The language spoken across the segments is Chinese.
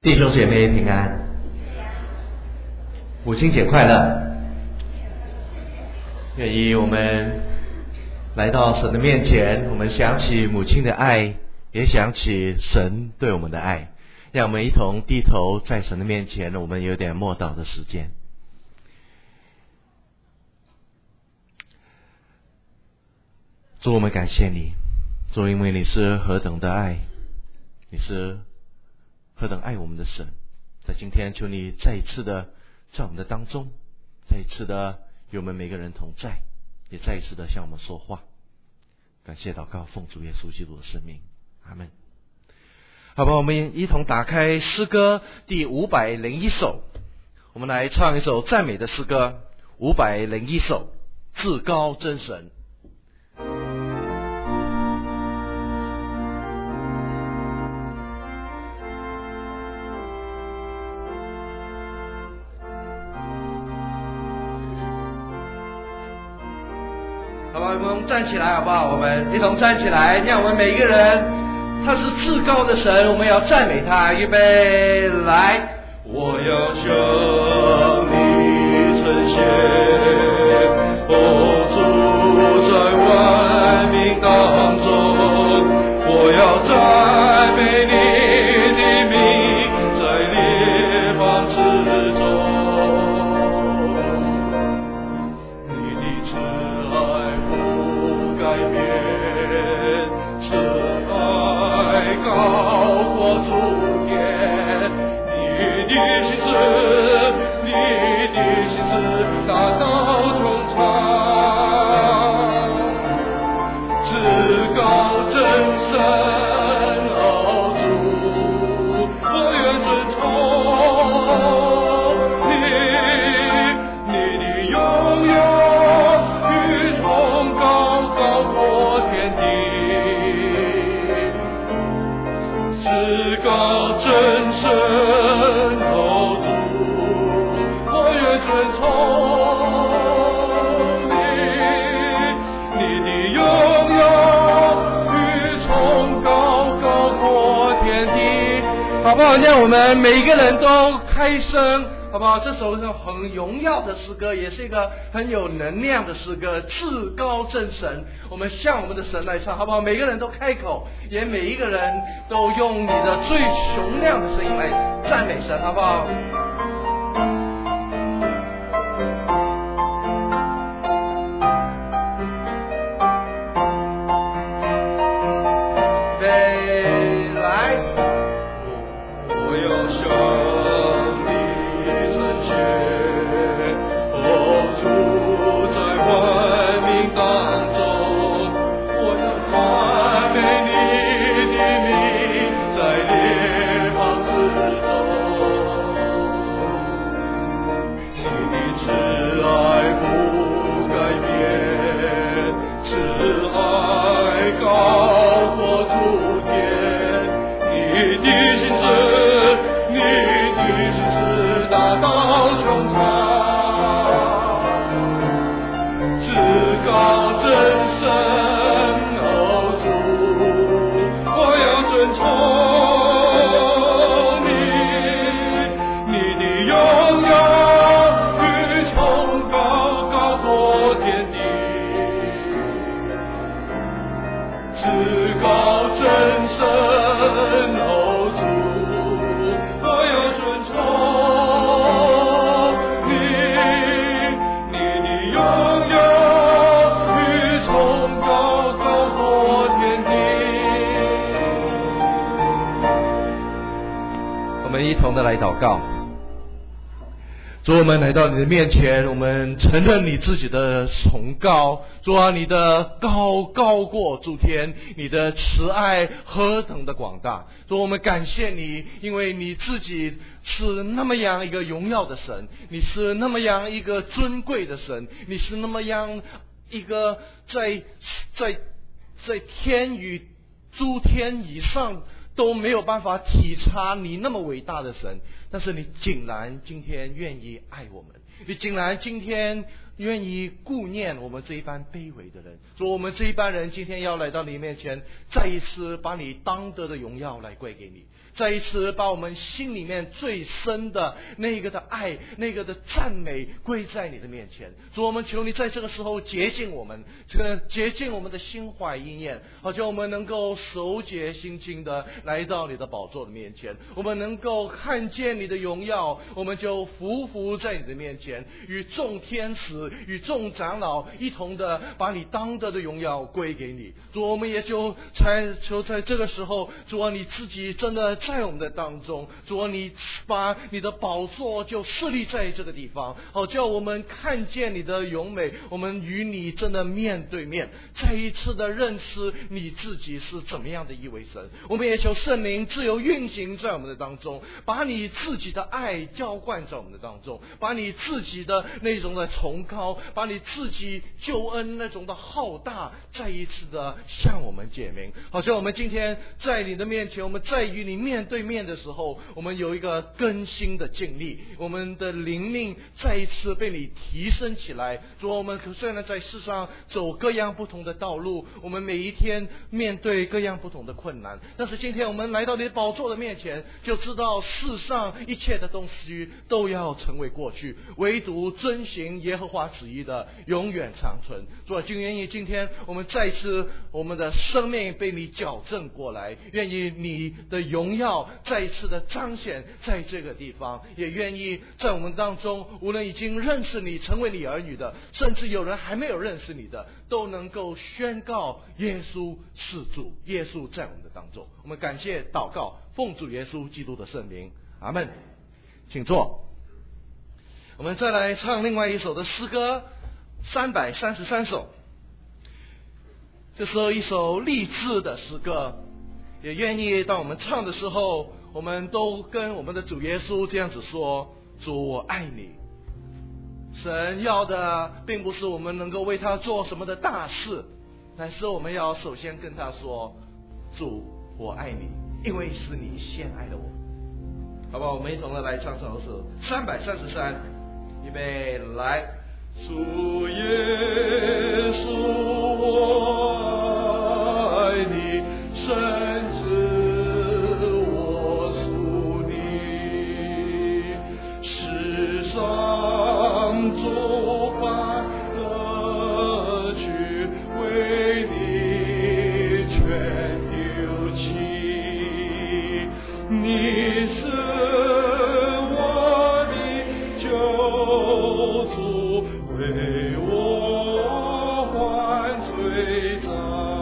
弟兄姐妹平安，母亲节快乐！愿意我们来到神的面前，我们想起母亲的爱，也想起神对我们的爱，让我们一同低头在神的面前，我们有点默祷的时间。主，我们感谢你，主，因为你是何等的爱，你是何等爱我们的神。在今天求你再一次的在我们的当中，再一次的与我们每个人同在，也再一次的向我们说话。感谢祷告，奉主耶稣基督的圣名，阿们。好吧，我们一同打开诗歌第501首，我们来唱一首赞美的诗歌501首，至高真神。好吧，我们站起来好不好？我们一同站起来，让我们每一个人，他是至高的神，我们要赞美他。预备，来！ 我要向你称谢，哦，主在万民当中，我要赞美你的名，在列邦之中。你的慈爱不改变，慈爱高过诸天。你的心思大道穹苍，至高真神，哦主，我愿遵从你的拥有与崇高高过天地，至高真神，哦主，我愿遵从你的拥有与崇高高过天地。 好不好？让我们每一个人都开声，好不好？这首是很荣耀的诗歌，也是一个很有能量的诗歌，至高真神。我们向我们的神来唱，好不好？每个人都开口，也每一个人都用你的最洪亮的声音来赞美神，好不好？来祷告。主，我们来到你的面前，我们承认你自己的崇高。主啊，你的高过诸天，你的慈爱何等的广大。主，我们感谢你，因为你自己是那么样一个荣耀的神，你是那么样一个尊贵的神，你是那么样一个在天与诸天以上都没有办法体察你那么伟大的神，但是你竟然今天愿意爱我们， 你竟然今天愿意顾念我们这一班卑微的人，主，我们这一班人今天要来到你面前，再一次把你当得的荣耀来归给你，再一次把我们心里面最深的那个的爱，那个的赞美归在你的面前。主，我们求你在这个时候洁净我们，洁净我们的心怀意念，好叫我们能够守洁心清的来到你的宝座的面前，我们能够看见你的荣耀，我们就匍匐在你的面前，与众天使与众长老一同的把你当得的荣耀归给你。主，我们也就求在这个时候，主啊，你自己真的在我们的当中，主啊，你把你的宝座就设立在这个地方，好叫我们看见你的荣美，我们与你真的面对面，再一次的认识你自己是怎么样的一位神。我们也求圣灵自由运行在我们的当中，把你自己的爱浇灌在我们的当中，把你自己的那种的崇高，把你自己救恩那种的浩大再一次的向我们解明，好像我们今天在你的面前，我们在与你面对面的时候，我们有一个更新的经历，我们的灵命再一次被你提升起来。主，我们虽然在世上走各样不同的道路，我们每一天面对各样不同的困难，但是今天我们来到你的宝座的面前，就知道世上一切的东西都要成为过去，唯独遵行耶和华旨意的永远长存。主啊，就愿意今天我们再次我们的生命被你矫正过来，愿意你的荣耀再一次的彰显在这个地方，也愿意在我们当中，无论已经认识你成为你儿女的，甚至有人还没有认识你的，都能够宣告耶稣是主，耶稣在我们的当中。我们感谢祷告，奉主耶稣基督的圣名，阿们。请坐。我们再来唱另外一首的诗歌333首，这是一首励志的诗歌，也愿意当我们唱的时候，我们都跟我们的主耶稣这样子说：主，我爱你。神要的并不是我们能够为他做什么的大事，但是我们要首先跟他说：主，我爱你，因为是你先爱了我。好不好？我们一同的来唱这首诗333，预备来。 主耶稣，我爱你，甚至我属你，世上诸般乐趣为你全丢弃，你是我的救主，为我还罪债。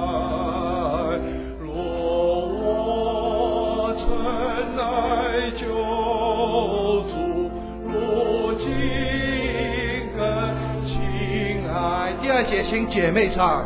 若我曾来救主，如今更亲爱。 第二节，请姐妹唱。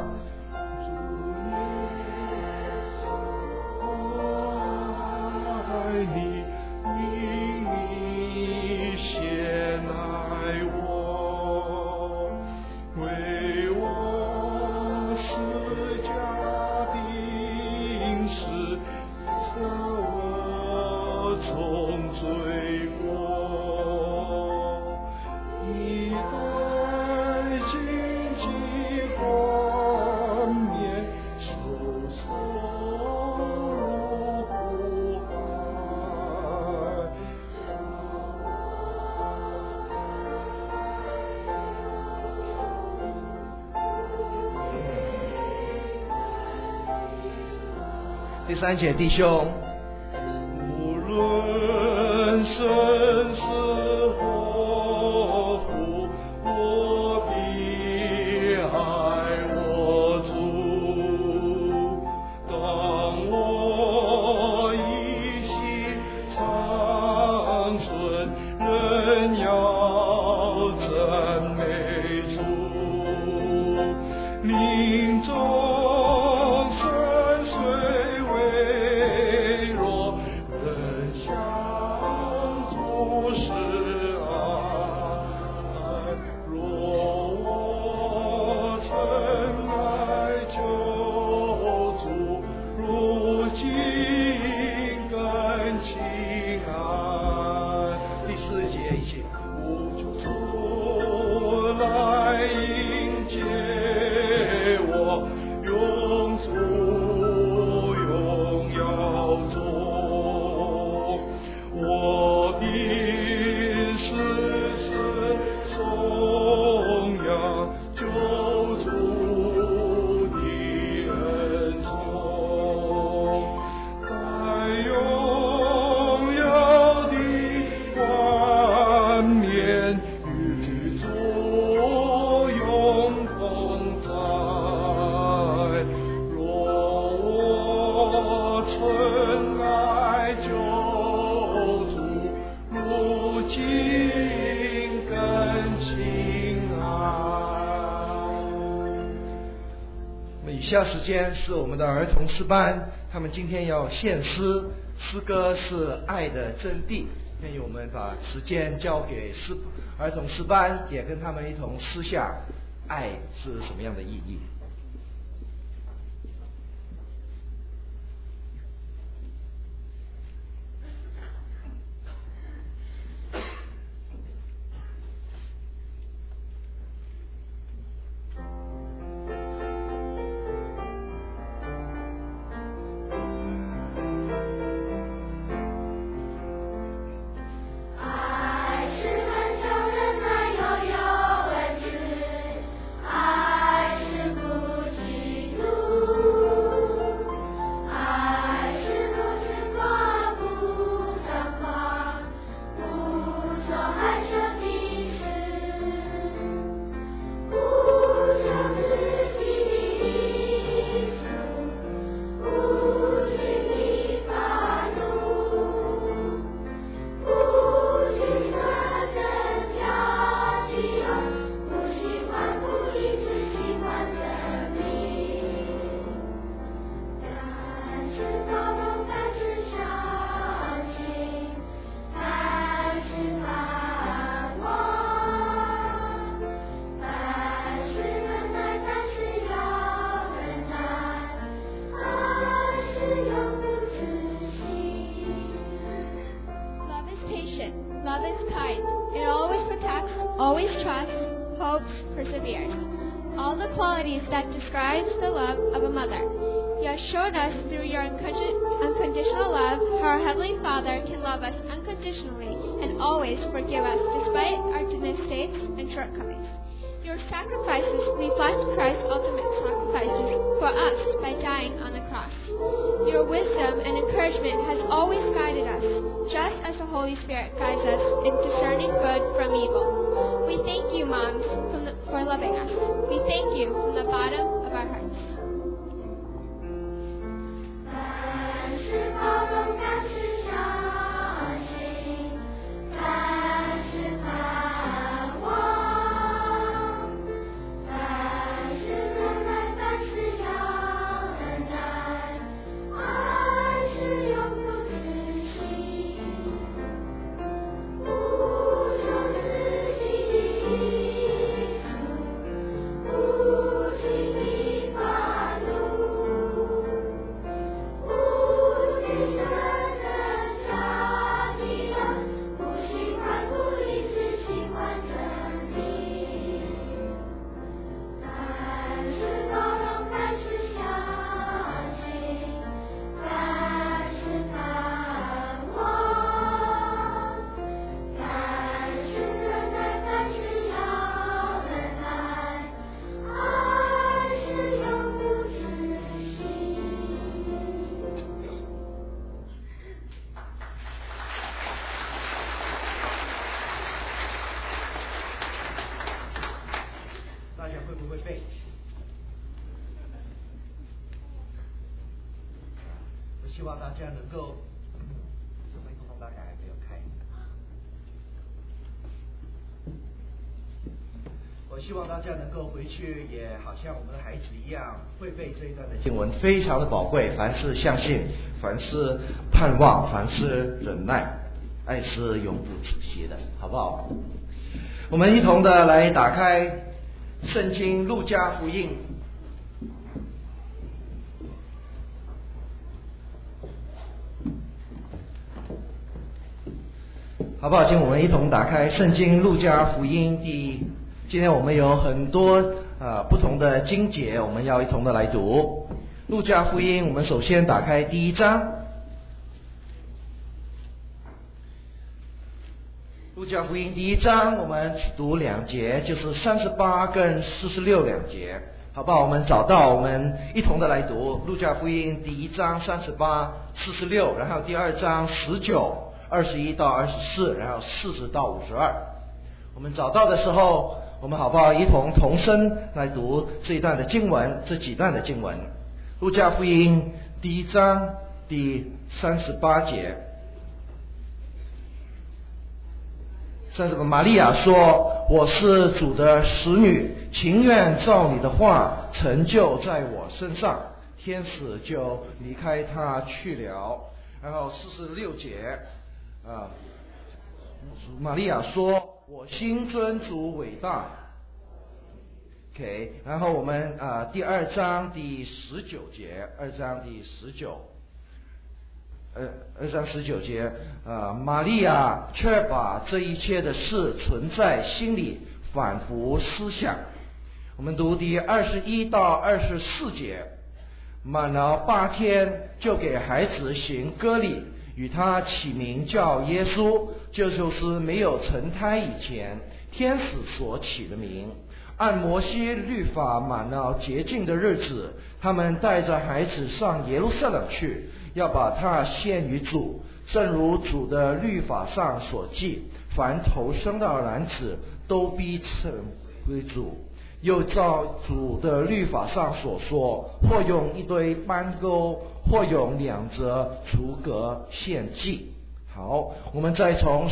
第三节，弟兄， 无论生死祸福，我必爱我主。当我一息长存，仍要赞美主。临终深邃微弱，仍相主是爱。若我曾来救主，如今更亲爱。 第四节一起。 无求主下时间是我们的儿童诗班，他们今天要献诗，诗歌是爱的真谛。愿意我们把时间交给儿童诗班，也跟他们一同思想爱是什么样的意义。 Love is kind. It always protects, always trusts, hopes, perseveres. All the qualities that describe the love of a mother. You have shown us through your unconditional love how our Heavenly Father can love us unconditionally and always forgive us despite our mistakes and shortcomings. Your sacrifices reflect Christ's ultimate sacrifices for us by dying on the cross. Your wisdom and encouragement has always guided us, just as the Holy Spirit guides us in discerning good from evil. We thank you, Moms, for loving us. We thank you from the bottom of our hearts. 大家会不会背？我希望大家能够，这麦克风大概还没有开。我希望大家能够回去，也好像我们的孩子一样，会背这一段的经文，非常的宝贵。凡是相信，凡是盼望，凡是忍耐，爱是永不止息的，好不好？我们一同的来打开圣经路加福音，好不好？请我们一同打开圣经路加福音今天我们有很多不同的经节，我们要一同的来读路加福音。我们首先打开第1章，路加福音第1章，我们只读2节，就是38跟46两节，好不好？我们找到，我们一同的来读路加福音第1章38、46，然后第2章19、21到24，然后40到52。我们找到的时候，我们好不好一同同声来读这一段的经文，这几段的经文。路加福音第1章第38节。玛利亚说：“ 我是主的使女，情愿照你的话成就在我身上。天使就离开他去了。然后46节，玛利亚说：“我心尊主伟大。” OK， 然后我们第2章第19节，2章第19节，玛利亚却把这一切的事存在心里，反复思想。我们读第21到24节，满了8天，就给孩子行割礼，与他起名叫耶稣，这就是没有成胎以前天使所起的名。按摩西律法满了洁净的日子，他们带着孩子上耶路撒冷去，要把他献于主，正如主的律法上所记，凡头生的男子都必称归主。又照主的律法上所说，或用一堆斑鸠，或用2则雏鸽献祭。好，我们再从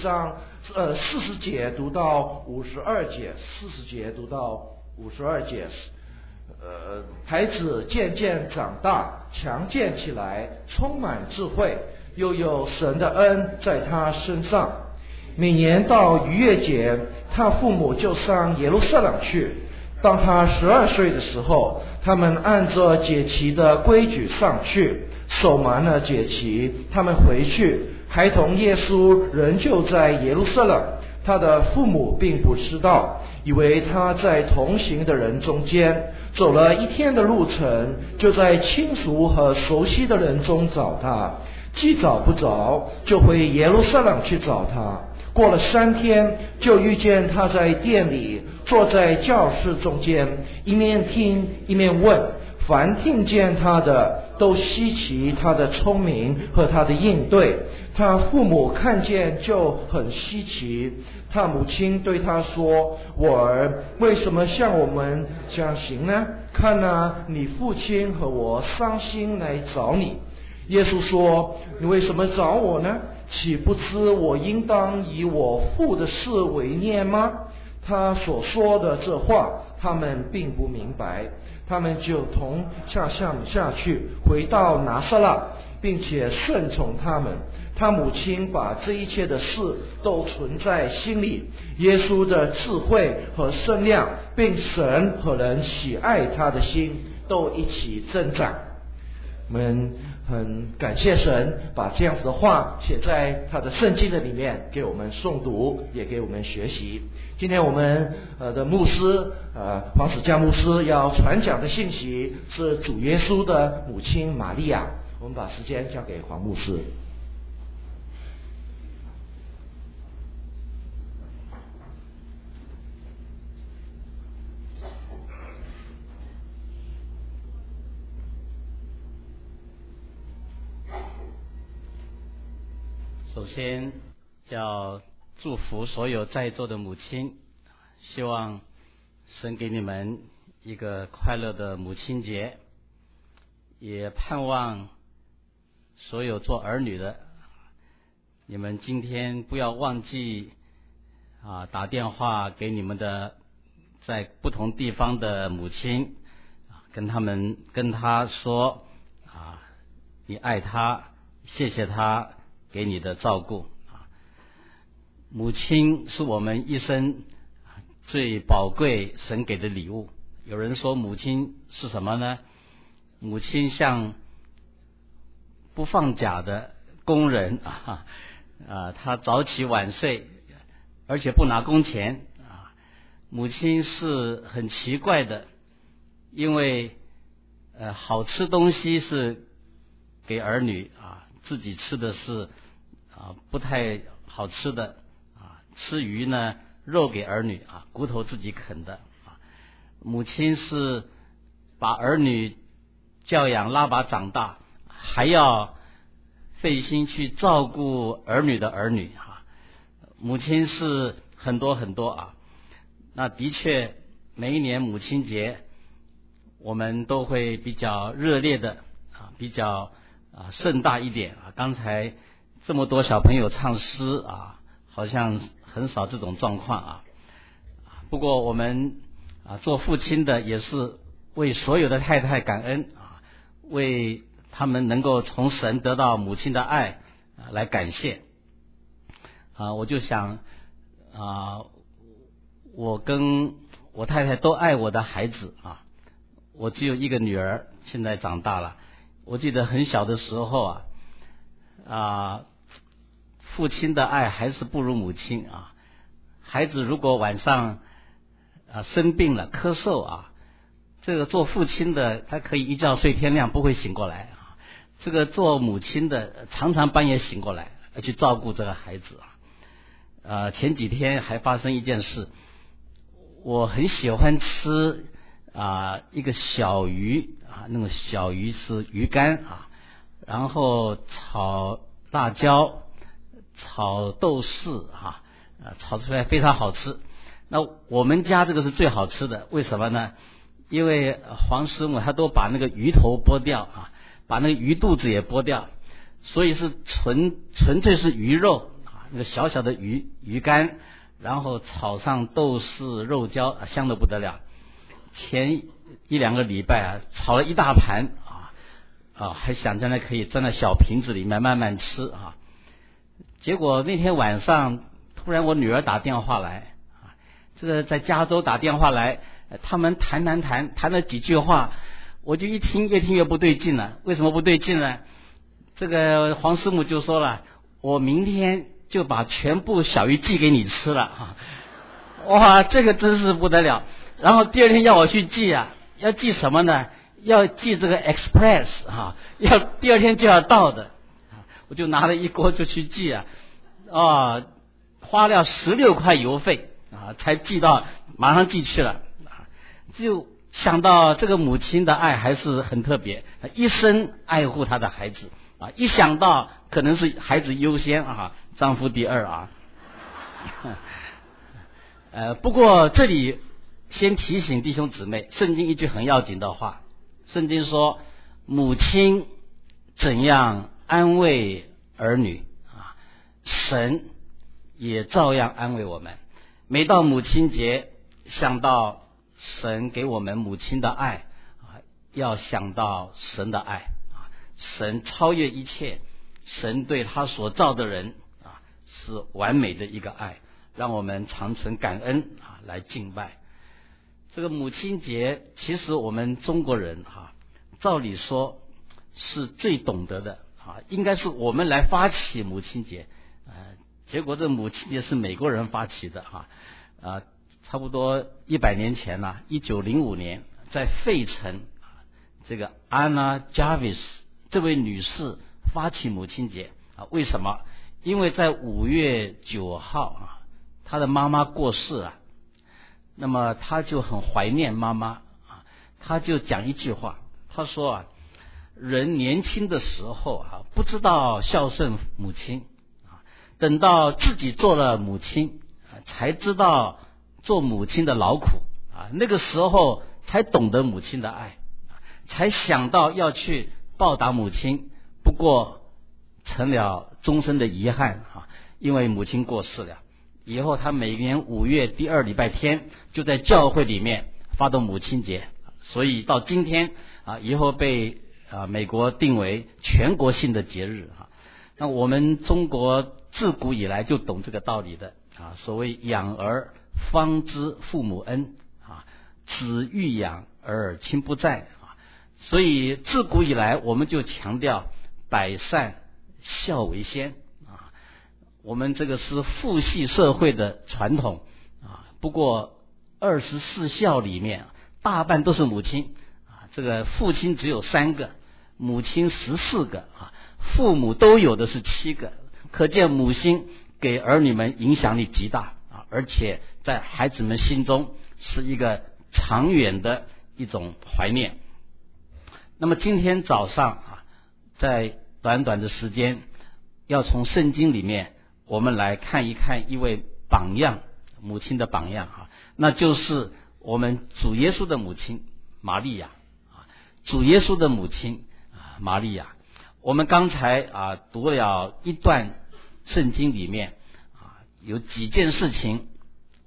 40节读到52节，40节读到52节。孩子渐渐长大，强健起来，充满智慧，又有神的恩在他身上。每年到逾越节，他父母就上耶路撒冷去。当他12岁的时候，他们按着节期的规矩上去，守满了节期，他们回去。孩童耶稣仍旧在耶路撒冷，他的父母并不知道，以为他在同行的人中间。走了1天的路程，就在亲属和熟悉的人中找他，既找不着，就回耶路撒冷去找他。过了3天，就遇见他在店里，坐在教室中间，一面听一面问。凡听见他的，都稀奇他的聪明和他的应对。他父母看见就很稀奇。他母亲对他说：“我儿，为什么向我们这样行呢？看啊，你父亲和我伤心来找你。”耶稣说：“你为什么找我呢？岂不知我应当以我父的事为念吗？”他所说的这话，他们并不明白。他们就同下去，回到拿撒勒，并且顺从他们。他母亲把这一切的事都存在心里。耶稣的智慧和身量，并神和人喜爱他的心，都一起增长。我们很感谢神，把这样子的话写在他的圣经的里面，给我们诵读，也给我们学习。今天我们的牧师黄子佳牧师要传讲的信息是主耶稣的母亲玛利亚。我们把时间交给黄牧师。 首先要祝福所有在座的母亲，希望神给你们一个快乐的母亲节，也盼望所有做儿女的，你们今天不要忘记打电话给你们的在不同地方的母亲，跟他说你爱他，谢谢他给你的照顾。母亲是我们一生最宝贵神给的礼物。有人说母亲是什么呢？母亲像不放假的工人他早起晚睡，而且不拿工钱母亲是很奇怪的，因为好吃东西是给儿女自己吃的是不太好吃的吃鱼呢，肉给儿女骨头自己啃的母亲是把儿女教养拉拔长大，还要费心去照顾儿女的儿女母亲是很多很多那的确每一年母亲节我们都会比较热烈的比较盛大一点刚才这么多小朋友唱诗好像很少这种状况不过我们做父亲的也是为所有的太太感恩为他们能够从神得到母亲的爱来感谢我就想我跟我太太都爱我的孩子我只有一个女儿，现在长大了。我记得很小的时候父亲的爱还是不如母亲孩子如果晚上生病了咳嗽这个做父亲的他可以一觉睡天亮不会醒过来这个做母亲的常常半夜醒过来去照顾这个孩子前几天还发生一件事，我很喜欢吃一个小鱼那种小鱼是鱼干然后炒辣椒炒豆豉炒出来非常好吃。那我们家这个是最好吃的，为什么呢？因为黄师母他都把那个鱼头剥掉把那个鱼肚子也剥掉，所以是纯粹是鱼肉那个小小的鱼干，然后炒上豆豉肉椒香得不得了。前1-2个礼拜炒了一大盘还想将来可以装在小瓶子里面慢慢吃结果那天晚上突然我女儿打电话来这个在加州打电话来，他们谈了几句话，我就一听越听越不对劲了。为什么不对劲呢？这个黄师母就说了，我明天就把全部小鱼寄给你吃了哇，这个真是不得了。然后第二天要我去寄要寄什么呢？要寄这个 Express 要第二天就要到的。我就拿了一锅就去寄花了16块邮费才寄到，马上寄去了就想到这个母亲的爱还是很特别，一生爱护她的孩子一想到可能是孩子优先丈夫第二不过这里先提醒弟兄姊妹，圣经一句很要紧的话，圣经说母亲怎样安慰儿女神也照样安慰我们。每到母亲节想到神给我们母亲的爱要想到神的爱神超越一切，神对他所造的人是完美的一个爱，让我们常存感恩来敬拜。这个母亲节其实我们中国人照理说是最懂得的应该是我们来发起母亲节结果这母亲节是美国人发起的差不多100年前1905年在费城这个 Anna Jarvis 这位女士发起母亲节为什么？因为在5月9号她的妈妈过世了，那么她就很怀念妈妈她就讲一句话，她说人年轻的时候不知道孝顺母亲等到自己做了母亲才知道做母亲的劳苦那个时候才懂得母亲的爱，才想到要去报答母亲，不过成了终身的遗憾因为母亲过世了以后，他每年5月第2礼拜天就在教会里面发动母亲节，所以到今天以后被美国定为全国性的节日那我们中国自古以来就懂这个道理的所谓养儿方知父母恩子欲养而亲不在所以自古以来我们就强调百善孝为先我们这个是父系社会的传统不过24孝里面大半都是母亲这个父亲只有3个，母亲14个父母都有的是7个，可见母亲给儿女们影响力极大而且在孩子们心中是一个长远的一种怀念。那么今天早上在短短的时间要从圣经里面我们来看一看一位榜样，母亲的榜样那就是我们主耶稣的母亲玛利亚主耶稣的母亲玛利亚。我们刚才读了一段圣经里面有几件事情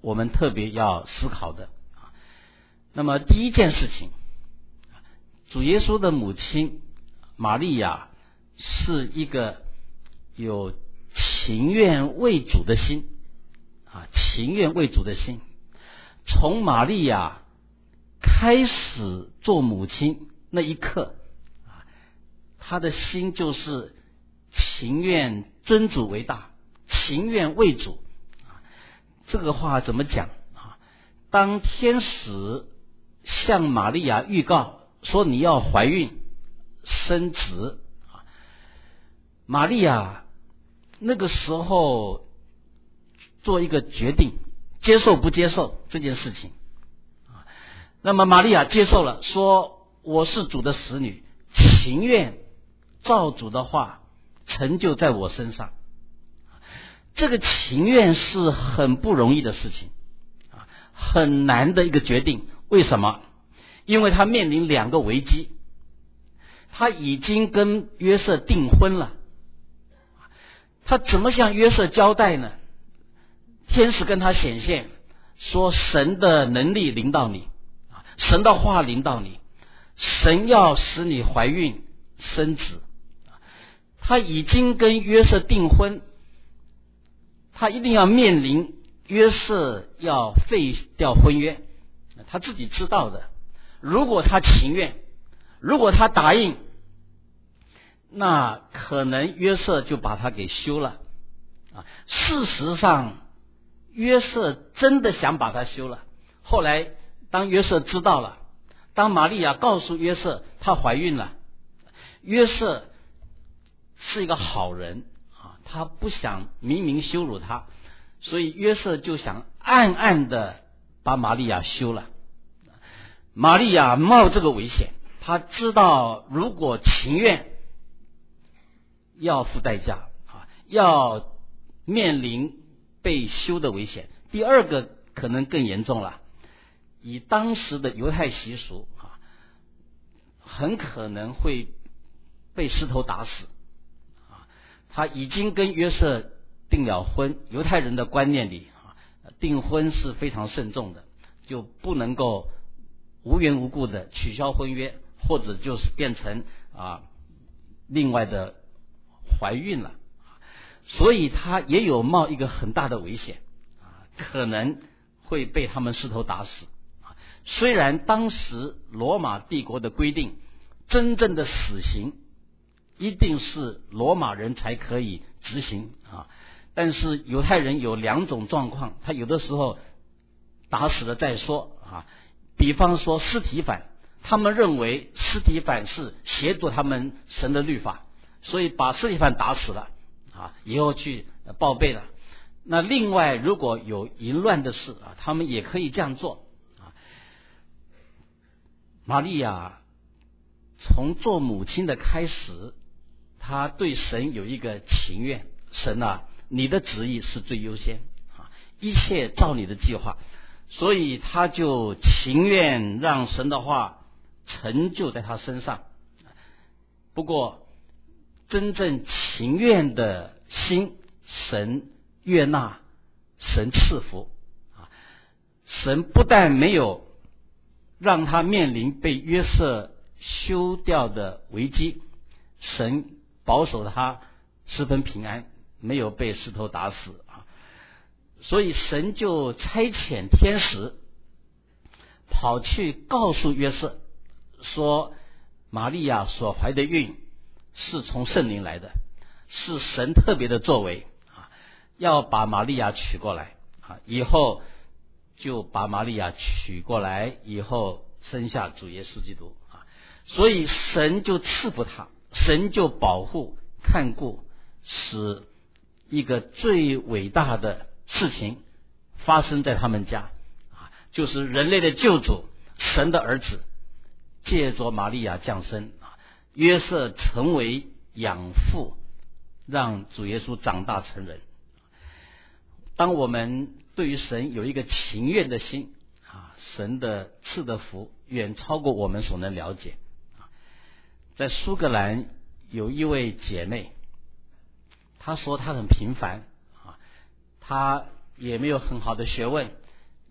我们特别要思考的。那么第一件事情，主耶稣的母亲玛利亚是一个有情愿为主的心情愿为主的心。从玛利亚开始做母亲那一刻，她的心就是情愿尊主为大，情愿为主。这个话怎么讲？当天使向玛利亚预告说你要怀孕生子，玛利亚那个时候做一个决定，接受不接受这件事情。那么玛利亚接受了，说我是主的使女，情愿照主的话成就在我身上。这个情愿是很不容易的事情，很难的一个决定。为什么？因为他面临两个危机。他已经跟约瑟订婚了，他怎么向约瑟交代呢？天使跟他显现说，神的能力临到你，神的话临到你，神要使你怀孕生子。他已经跟约瑟订婚，他一定要面临约瑟要废掉婚约，他自己知道的。如果他情愿，如果他答应，那可能约瑟就把他给休了。事实上约瑟真的想把他休了。后来当约瑟知道了，当玛利亚告诉约瑟她怀孕了，约瑟是一个好人，他不想明明羞辱他，所以约瑟就想暗暗的把玛利亚休了。玛利亚冒这个危险，他知道如果情愿要付代价，要面临被休的危险。第二个可能更严重了，以当时的犹太习俗，很可能会被石头打死。他已经跟约瑟订了婚，犹太人的观念里，订婚是非常慎重的，就不能够无缘无故的取消婚约，或者就是变成另外的怀孕了。所以他也有冒一个很大的危险，可能会被他们石头打死。虽然当时罗马帝国的规定，真正的死刑一定是罗马人才可以执行，但是犹太人有两种状况，他有的时候打死了再说。比方说司提反，他们认为司提反是亵渎他们神的律法，所以把司提反打死了，以后去报备了。那另外如果有淫乱的事，他们也可以这样做。玛利亚从做母亲的开始，她对神有一个情愿，神啊，你的旨意是最优先，一切照你的计划，所以她就情愿让神的话成就在她身上。不过真正情愿的心，神悦纳，神赐福。神不但没有让他面临被约瑟休掉的危机，神保守他十分平安，没有被石头打死。所以神就差遣天使跑去告诉约瑟说，玛利亚所怀的孕是从圣灵来的，是神特别的作为，要把玛利亚娶过来，以后就把玛利亚娶过来，以后生下主耶稣基督。所以神就赐福他，神就保护看顾，使一个最伟大的事情发生在他们家，就是人类的救主，神的儿子借着玛利亚降生，约瑟成为养父，让主耶稣长大成人。当我们对于神有一个情愿的心，神的赐的福远超过我们所能了解。在苏格兰有一位姐妹，她说她很平凡，她也没有很好的学问，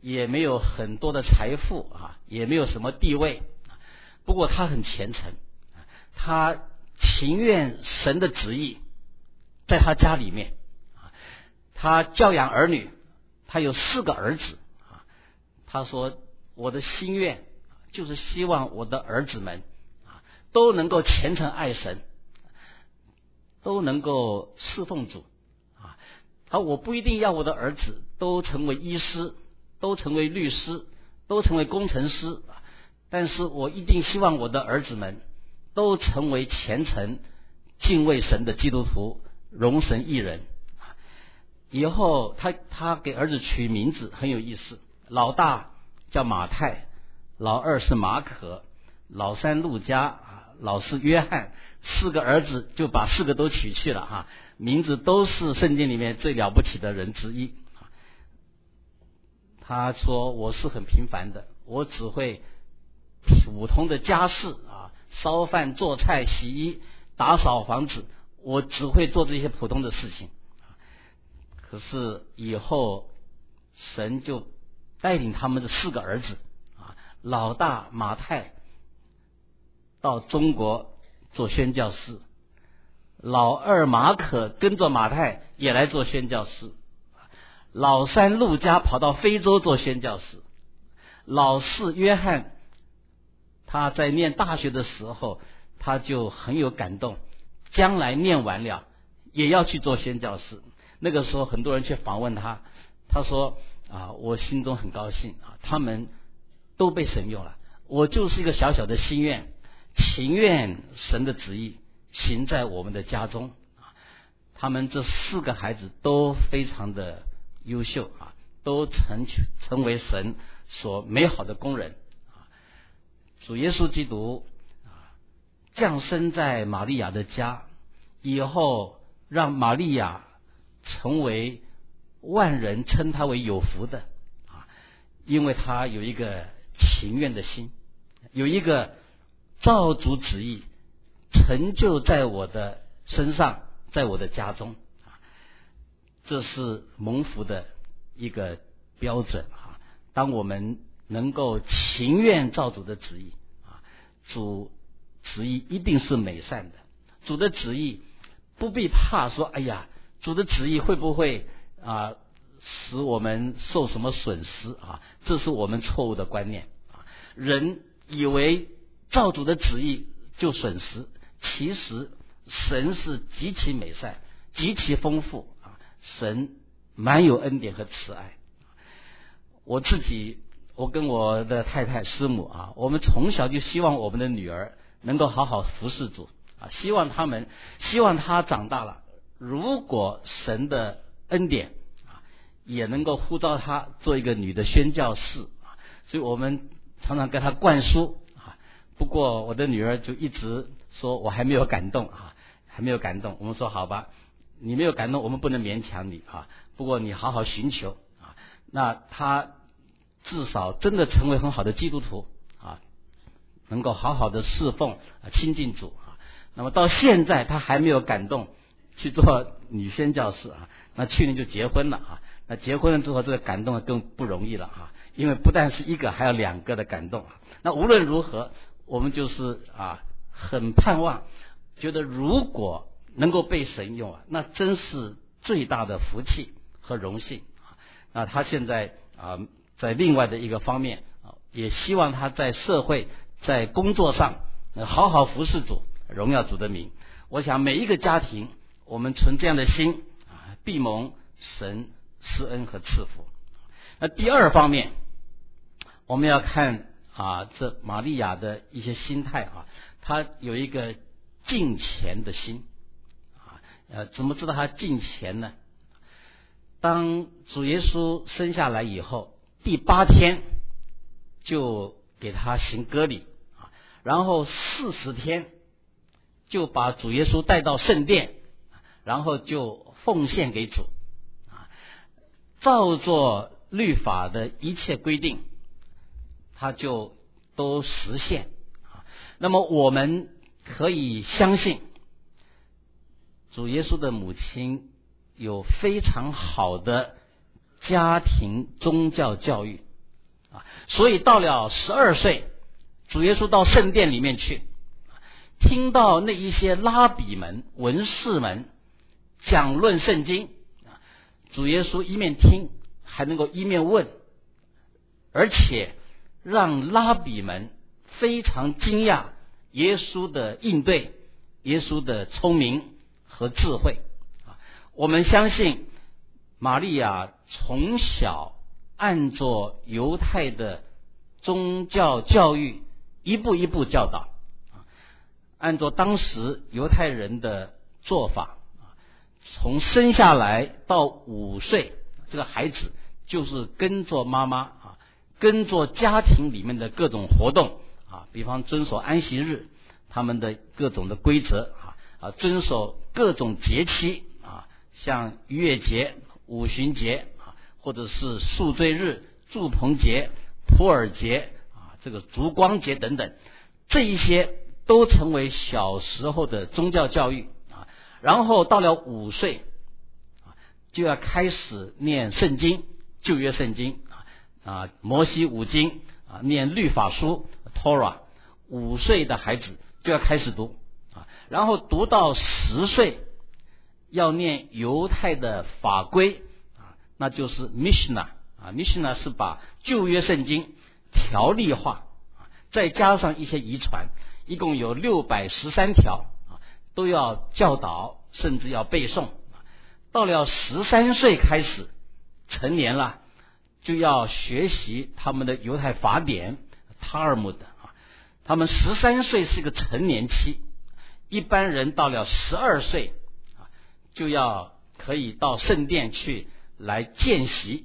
也没有很多的财富啊，也没有什么地位，不过他很虔诚，他情愿神的旨意在他家里面，他教养儿女，他有4个儿子，他说我的心愿就是希望我的儿子们都能够虔诚爱神，都能够侍奉主我不一定要我的儿子都成为医师，都成为律师，都成为工程师，但是我一定希望我的儿子们都成为虔诚敬畏神的基督徒，荣神益人。以后他给儿子取名字很有意思，老大叫马太，老二是马可，老三路加，老四约翰，4个儿子就把4个都取去了名字都是圣经里面最了不起的人之一。他说我是很平凡的，我只会普通的家事烧饭做菜洗衣打扫房子，我只会做这些普通的事情。可是以后神就带领他们的4个儿子老大马太到中国做宣教士，老二马可跟着马太也来做宣教士，老三路加跑到非洲做宣教士，老四约翰他在念大学的时候他就很有感动，将来念完了也要去做宣教士。那个时候很多人去访问他，他说我心中很高兴他们都被神用了，我就是一个小小的心愿，情愿神的旨意行在我们的家中。他们这4个孩子都非常的优秀都成为神所美好的工人。主耶稣基督降生在玛利亚的家以后，让玛利亚成为万人称他为有福的因为他有一个情愿的心，有一个照主旨意成就在我的身上，在我的家中这是蒙福的一个标准当我们能够情愿照主的旨意主旨意一定是美善的，主的旨意不必怕说哎呀主的旨意会不会使我们受什么损失这是我们错误的观念人以为照主的旨意就损失，其实神是极其美善极其丰富神蛮有恩典和慈爱。我跟我的太太师母我们从小就希望我们的女儿能够好好服侍主希望她长大了，如果神的恩典也能够呼召她做一个女的宣教士所以我们常常跟她灌输不过我的女儿就一直说我还没有感动还没有感动。我们说好吧，你没有感动我们不能勉强你不过你好好寻求那她至少真的成为很好的基督徒能够好好的侍奉亲近主那么到现在她还没有感动去做女宣教士那去年就结婚了那结婚了之后这个感动更不容易了因为不但是1个还有2个的感动那无论如何我们就是很盼望，觉得如果能够被神用那真是最大的福气和荣幸那他现在在另外的一个方面也希望他在社会在工作上好好服侍主，荣耀主的名。我想每一个家庭我们存这样的心必蒙神施恩和赐福。那第2方面我们要看这玛利亚的一些心态她有一个敬虔的心怎么知道她敬虔呢？当主耶稣生下来以后第8天就给他行割礼然后40天就把主耶稣带到圣殿，然后就奉献给主照做律法的一切规定他就都实现那么我们可以相信主耶稣的母亲有非常好的家庭宗教教育所以到了12岁，主耶稣到圣殿里面去，听到那一些拉比们、文士们讲论圣经，主耶稣一面听还能够一面问，而且让拉比们非常惊讶耶稣的应对，耶稣的聪明和智慧。我们相信玛利亚从小按着犹太的宗教教育一步一步教导，按照当时犹太人的做法，从生下来到5岁，这个孩子就是跟着妈妈，跟着家庭里面的各种活动，比方遵守安息日他们的各种的规则，遵守各种节期，像逾越节、五旬节，或者是赎罪日、住棚节、普尔节，这个烛光节等等，这一些都成为小时候的宗教教育。然后到了5岁，就要开始念圣经，旧约圣经，摩西五经，念律法书 Torah。5岁的孩子就要开始读，然后读到10岁要念犹太的法规，那就是 Mishnah。Mishnah 是把旧约圣经条例化，再加上一些遗传，一共有613条，都要教导，甚至要背诵。到了13岁开始成年了，就要学习他们的犹太法典 Talmud。他们13岁是个成年期，一般人到了12岁就要可以到圣殿去来见习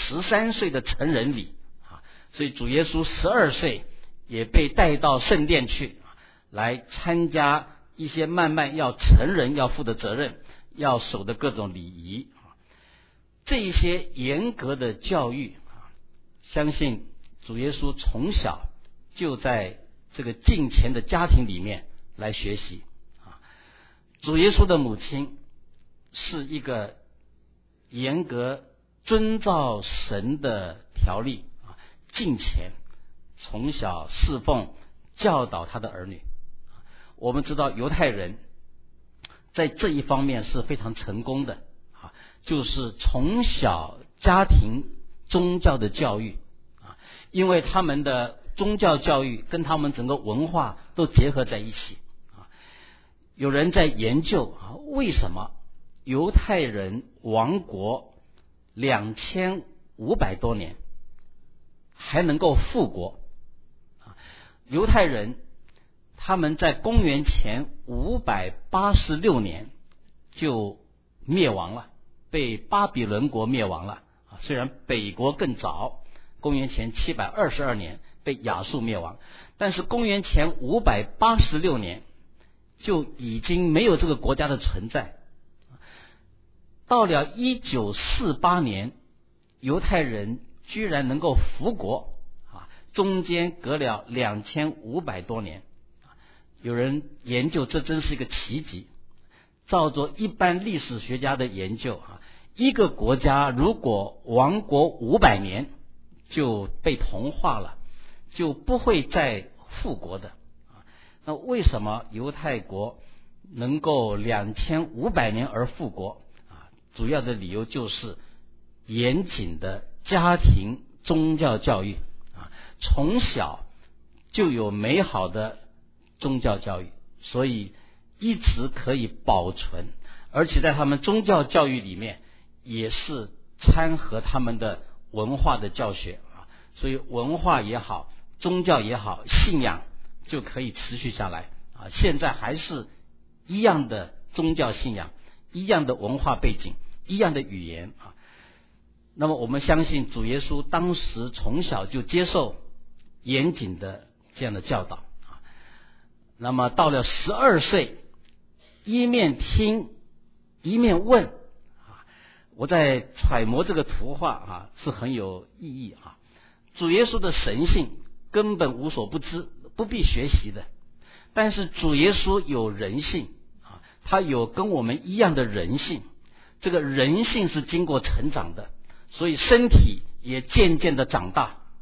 13岁的成人礼，所以主耶稣12岁也被带到圣殿去，来参加一些慢慢要成人要负的责任，要守的各种礼仪。这一些严格的教育，相信主耶稣从小就在这个敬虔的家庭里面来学习。主耶稣的母亲是一个严格遵照神的条例，敬虔，从小侍奉教导他的儿女。我们知道犹太人在这一方面是非常成功的，就是从小家庭宗教的教育，因为他们的宗教教育跟他们整个文化都结合在一起。有人在研究为什么犹太人亡国2500多年还能够复国。犹太人他们在公元前586年就灭亡了，被巴比伦国灭亡了。虽然北国更早，公元前722年被亚述灭亡，但是公元前586年就已经没有这个国家的存在。到了1948年，犹太人居然能够复国，中间隔了2500多年。有人研究这真是一个奇迹。照着一般历史学家的研究，一个国家如果亡国500年就被同化了，就不会再复国的。那为什么犹太国能够2500年而复国？主要的理由就是严谨的家庭宗教教育，从小就有美好的宗教教育，所以一直可以保存，而且在他们宗教教育里面也是掺和他们的文化的教学，所以文化也好，宗教也好，信仰就可以持续下来。现在还是一样的宗教信仰，一样的文化背景，一样的语言。那么我们相信主耶稣当时从小就接受严谨的这样的教导。那么到了12岁，一面听一面问。我在揣摩这个图画是很有意义。主耶稣的神性根本无所不知，不必学习的。但是主耶稣有人性，他有跟我们一样的人性，这个人性是经过成长的，所以身体也渐渐的长大，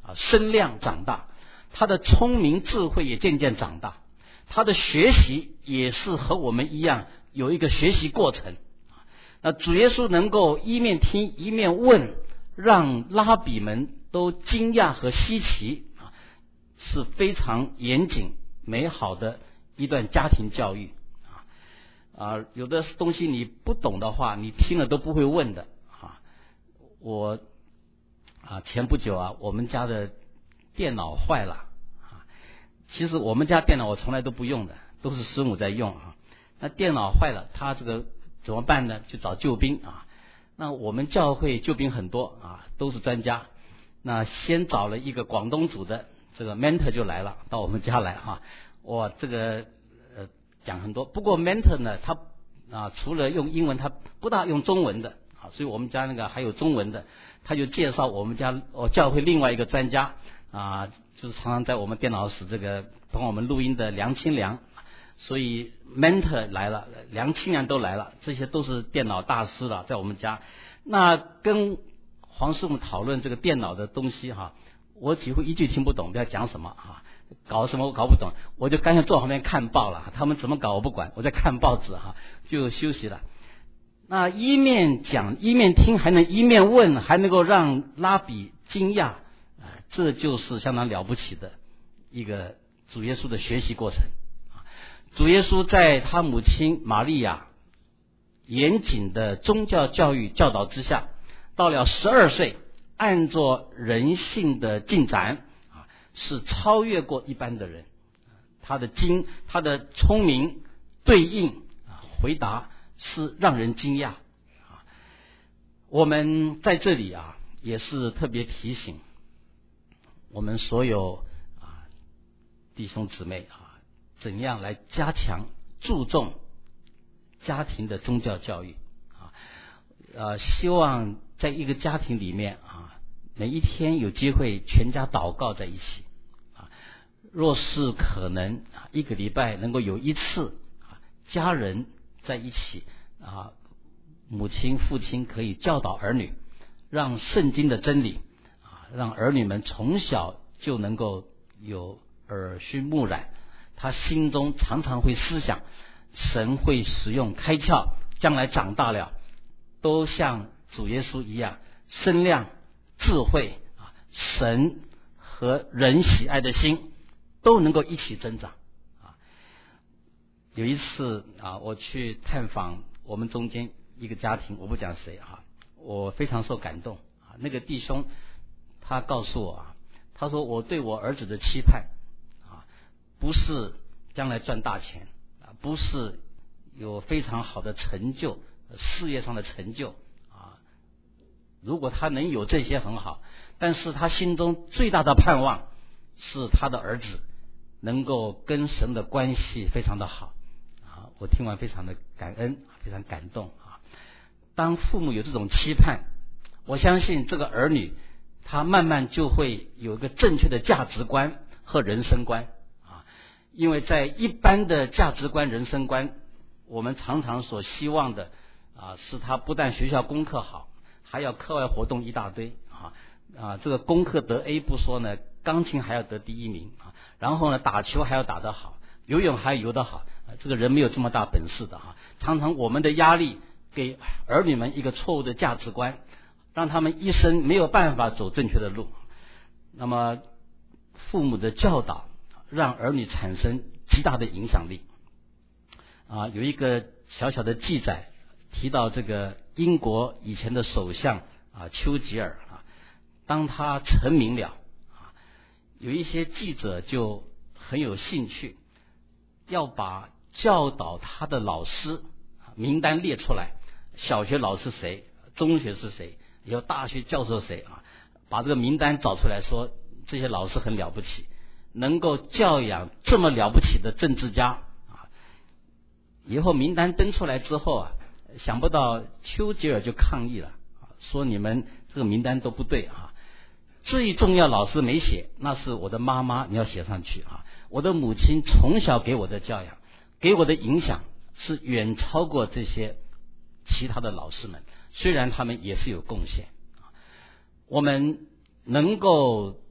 身量长大，他的聪明智慧也渐渐长大，他的学习也是和我们一样有一个学习过程。那主耶稣能够一面听一面问，让拉比们都惊讶和稀奇，是非常严谨美好的一段家庭教育。有的东西你不懂的话，你听了都不会问的。我前不久我们家的电脑坏了。其实我们家电脑我从来都不用的，都是师母在用。那电脑坏了，他这个怎么办呢？就找救兵。那我们教会救兵很多都是专家。那先找了一个广东组的这个 mentor 就来了，到我们家来。哇，这个讲很多。不过 mentor 呢，他除了用英文，他不大用中文的。所以我们家那个还有中文的，他就介绍我们家教会另外一个专家就是常常在我们电脑室这个帮我们录音的梁清良。所以 mentor 来了，梁清良都来了，这些都是电脑大师了，在我们家。那跟黄师母讨论这个电脑的东西我几乎一句听不懂，不要讲什么搞什么我搞不懂，我就干脆坐旁边看报了。他们怎么搞我不管，我在看报纸就休息了。那一面讲一面听，还能一面问，还能够让拉比惊讶，这就是相当了不起的一个主耶稣的学习过程。主耶稣在他母亲玛利亚严谨的宗教教育教导之下，到了12岁，按照人性的进展是超越过一般的人。他的聪明对应回答是让人惊讶。我们在这里也是特别提醒我们所有弟兄姊妹怎样来加强注重家庭的宗教教育希望在一个家庭里面每一天有机会全家祷告在一起若是可能一个礼拜能够有一次家人在一起母亲父亲可以教导儿女，让圣经的真理让儿女们从小就能够有耳熏目染，他心中常常会思想，神会使用开窍，将来长大了都像主耶稣一样，身量智慧神和人喜爱的心都能够一起增长。有一次我去探访我们中间一个家庭，我不讲谁我非常受感动那个弟兄他告诉我他说我对我儿子的期盼不是将来赚大钱不是有非常好的成就，事业上的成就如果他能有这些很好，但是他心中最大的盼望是他的儿子能够跟神的关系非常的好我听完非常的感恩，非常感动当父母有这种期盼，我相信这个儿女他慢慢就会有一个正确的价值观和人生观因为在一般的价值观人生观，我们常常所希望的是他不但学校功课好，还要课外活动一大堆这个功课得 A 不说呢，钢琴还要得第1名然后呢打球还要打得好，游泳还要游得好这个人没有这么大本事的常常我们的压力给儿女们一个错误的价值观，让他们一生没有办法走正确的路。那么父母的教导让儿女产生极大的影响力有一个小小的记载提到这个英国以前的首相丘吉尔当他成名了有一些记者就很有兴趣要把教导他的老师名单列出来，小学老师谁，中学是谁，以后大学教授谁把这个名单找出来，说这些老师很了不起，能够教养这么了不起的政治家以后名单登出来之后想不到丘吉尔就抗议了说你们这个名单都不对最重要老师没写，那是我的妈妈，你要写上去我的母亲从小给我的教养，给我的影响是远超过这些其他的老师们，虽然他们也是有贡献我们能够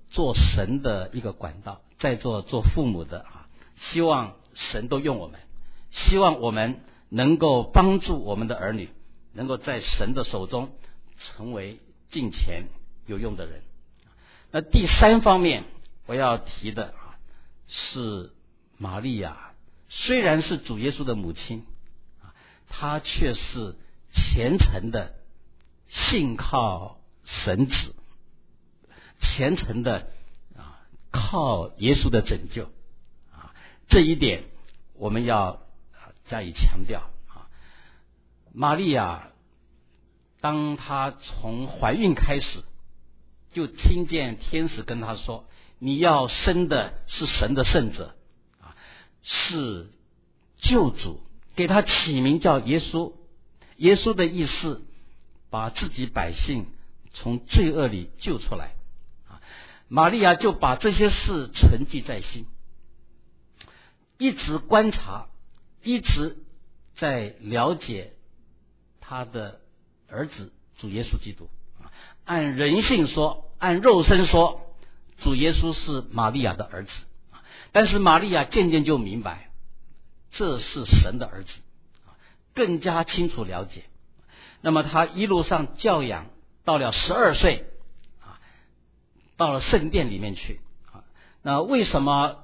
做神的一个管道，在做父母的希望神都用我们，希望我们能够帮助我们的儿女能够在神的手中成为敬虔有用的人。那第三方面我要提的是玛利亚，虽然是主耶稣的母亲，她却是虔诚的信靠神子，虔诚的靠耶稣的拯救这一点我们要加以强调玛利亚当她从怀孕开始，就听见天使跟她说，你要生的是神的圣者是救主，给他起名叫耶稣。耶稣的意思把自己百姓从罪恶里救出来玛利亚就把这些事存记在心，一直观察，一直在了解他的儿子主耶稣基督。按人性说，按肉身说，主耶稣是玛利亚的儿子，但是玛利亚渐渐就明白这是神的儿子，更加清楚了解。那么他一路上教养，到了12岁到了圣殿里面去那为什么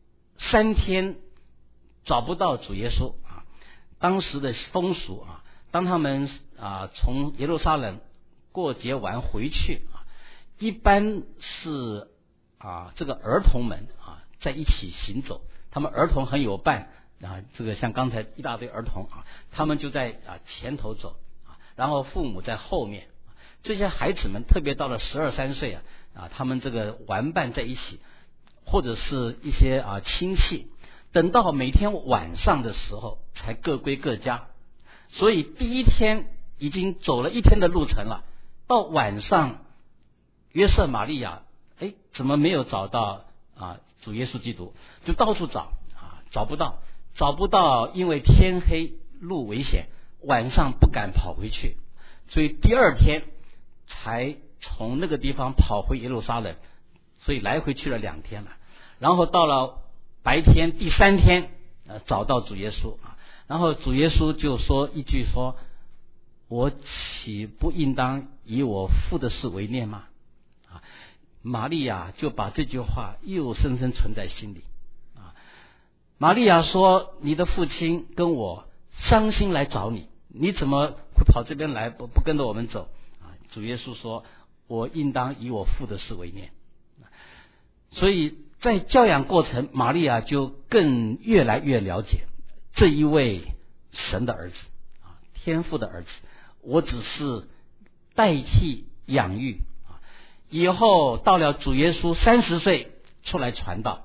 3天找不到主耶稣当时的风俗当他们从耶路撒冷过节完回去一般是这个儿童们在一起行走，他们儿童很有伴这个像刚才一大堆儿童他们就在前头走然后父母在后面。这些孩子们特别到了12、13岁他们这个玩伴在一起，或者是一些亲戚，等到每天晚上的时候才各归各家。所以第一天已经走了1天的路程了，到晚上约瑟玛利亚怎么没有找到主耶稣基督，就到处找找不到，因为天黑路危险，晚上不敢跑回去，所以第2天才从那个地方跑回耶路撒冷，所以来回去了2天了。然后到了白天第3天找到主耶稣然后主耶稣就说一句说，我岂不应当以我父的事为念吗？玛利亚就把这句话又深深存在心里玛利亚说，你的父亲跟我伤心来找你，你怎么会跑这边来，不跟着我们走主耶稣说，我应当以我父的事为念。所以在教养过程，玛利亚就更越来越了解这一位神的儿子天父的儿子，我只是代替养育以后到了主耶稣30岁出来传道，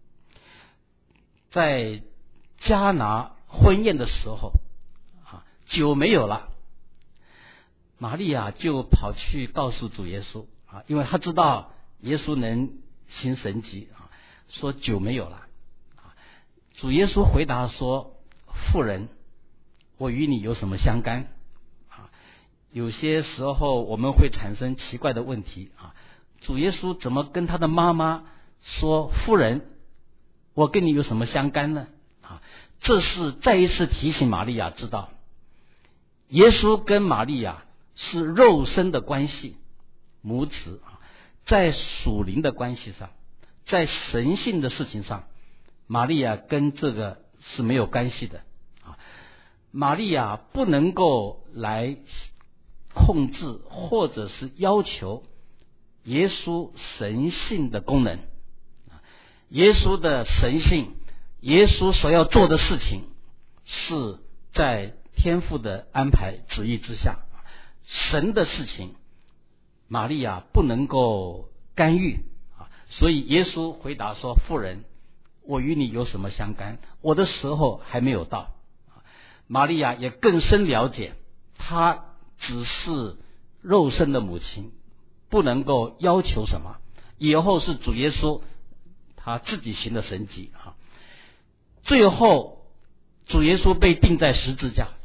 在迦拿婚宴的时候酒没有了，玛利亚就跑去告诉主耶稣因为他知道耶稣能行神迹说酒没有了主耶稣回答说，妇人，我与你有什么相干有些时候我们会产生奇怪的问题主耶稣怎么跟他的妈妈说，妇人，我跟你有什么相干呢这是再一次提醒玛利亚知道耶稣跟玛利亚是肉身的关系，母子在属灵的关系上，在神性的事情上，玛利亚跟这个是没有关系的玛利亚不能够来控制或者是要求耶稣神性的功能耶稣的神性，耶稣所要做的事情是在天父的安排旨意之下，神的事情玛利亚不能够干预所以耶稣回答说，妇人，我与你有什么相干，我的时候还没有到玛利亚也更深了解她只是肉身的母亲，不能够要求什么，以后是主耶稣他自己行的神迹最后主耶稣被钉在十字架，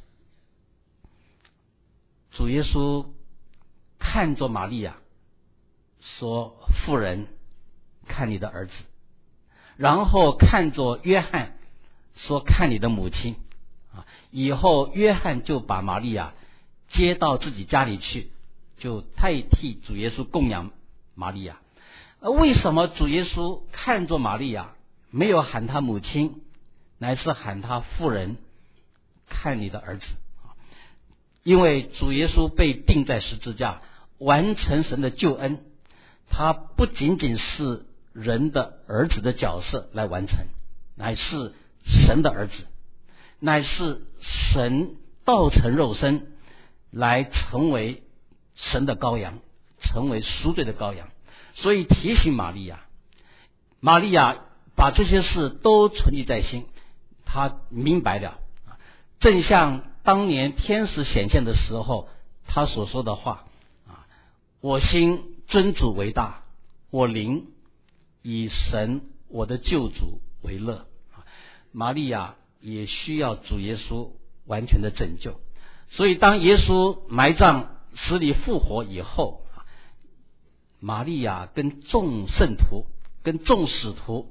主耶稣看着玛利亚说，妇人， 看你的儿子。然后看着约翰说看你的母亲以后约翰就把玛利亚接到自己家里去，就代替主耶稣供养玛利亚。为什么主耶稣看着玛利亚没有喊他母亲，乃是喊他妇人，看你的儿子？因为主耶稣被钉在十字架，完成神的救恩，他不仅仅是人的儿子的角色来完成，乃是神的儿子，乃是神道成肉身来成为神的羔羊，成为赎罪的羔羊。所以提醒玛利亚把这些事都存记在心，他明白了，正像当年天使显现的时候他所说的话，我心尊主为大，我灵以神我的救主为乐。玛利亚也需要主耶稣完全的拯救。所以当耶稣埋葬死里复活以后，玛利亚跟众圣徒跟众使徒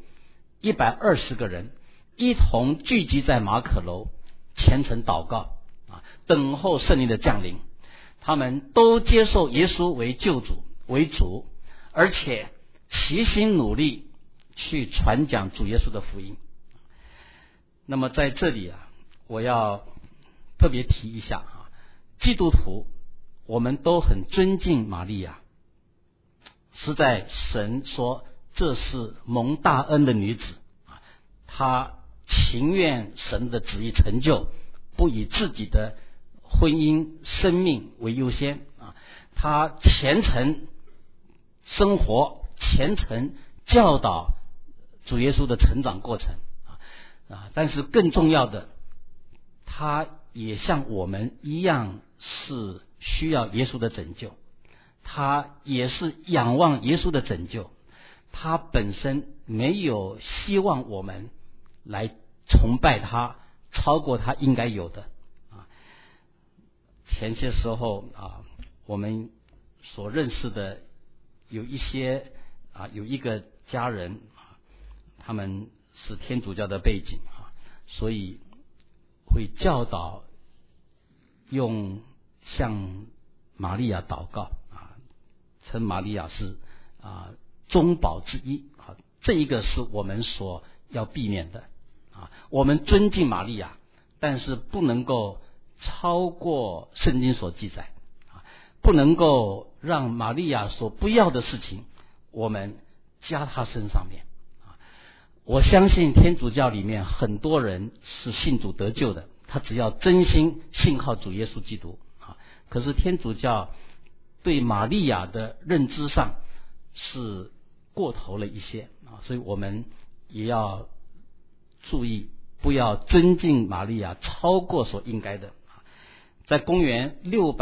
120个人一同聚集在马可楼，虔诚祷告等候圣灵的降临。他们都接受耶稣为救主为主，而且齐心努力去传讲主耶稣的福音。那么在这里我要特别提一下基督徒我们都很尊敬玛利亚，实在神说这是蒙大恩的女子，她情愿神的旨意成就，不以自己的婚姻生命为优先她虔诚生活，虔诚教导主耶稣的成长过程但是更重要的，她也像我们一样是需要耶稣的拯救，他也是仰望耶稣的拯救，他本身没有希望我们来崇拜他超过他应该有的前些时候我们所认识的有一些有一个家人他们是天主教的背景所以会教导用向玛利亚祷告称玛利亚是中保之一这一个是我们所要避免的我们尊敬玛利亚，但是不能够超过圣经所记载不能够让玛利亚所不要的事情我们加她身上面我相信天主教里面很多人是信主得救的，他只要真心信靠主耶稣基督可是天主教对玛利亚的认知上是过头了一些所以我们也要注意，不要尊敬玛利亚超过所应该的。在公元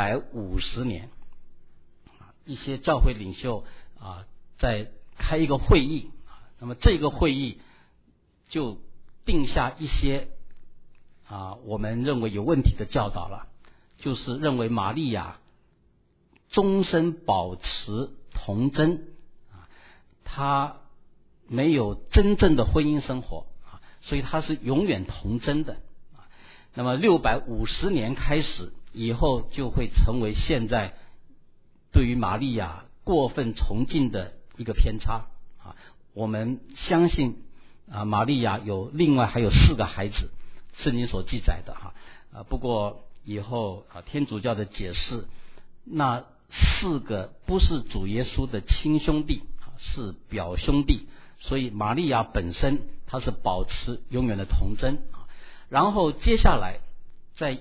650年一些教会领袖在开一个会议那么这个会议就定下一些我们认为有问题的教导了，就是认为玛利亚终身保持童贞她没有真正的婚姻生活所以她是永远童贞的那么650年开始以后就会成为现在对于玛利亚过分崇敬的一个偏差我们相信玛利亚另外还有4个孩子，圣经所记载的不过以后天主教的解释，那4个不是主耶稣的亲兄弟，是表兄弟，所以玛利亚本身她是保持永远的童贞然后接下来在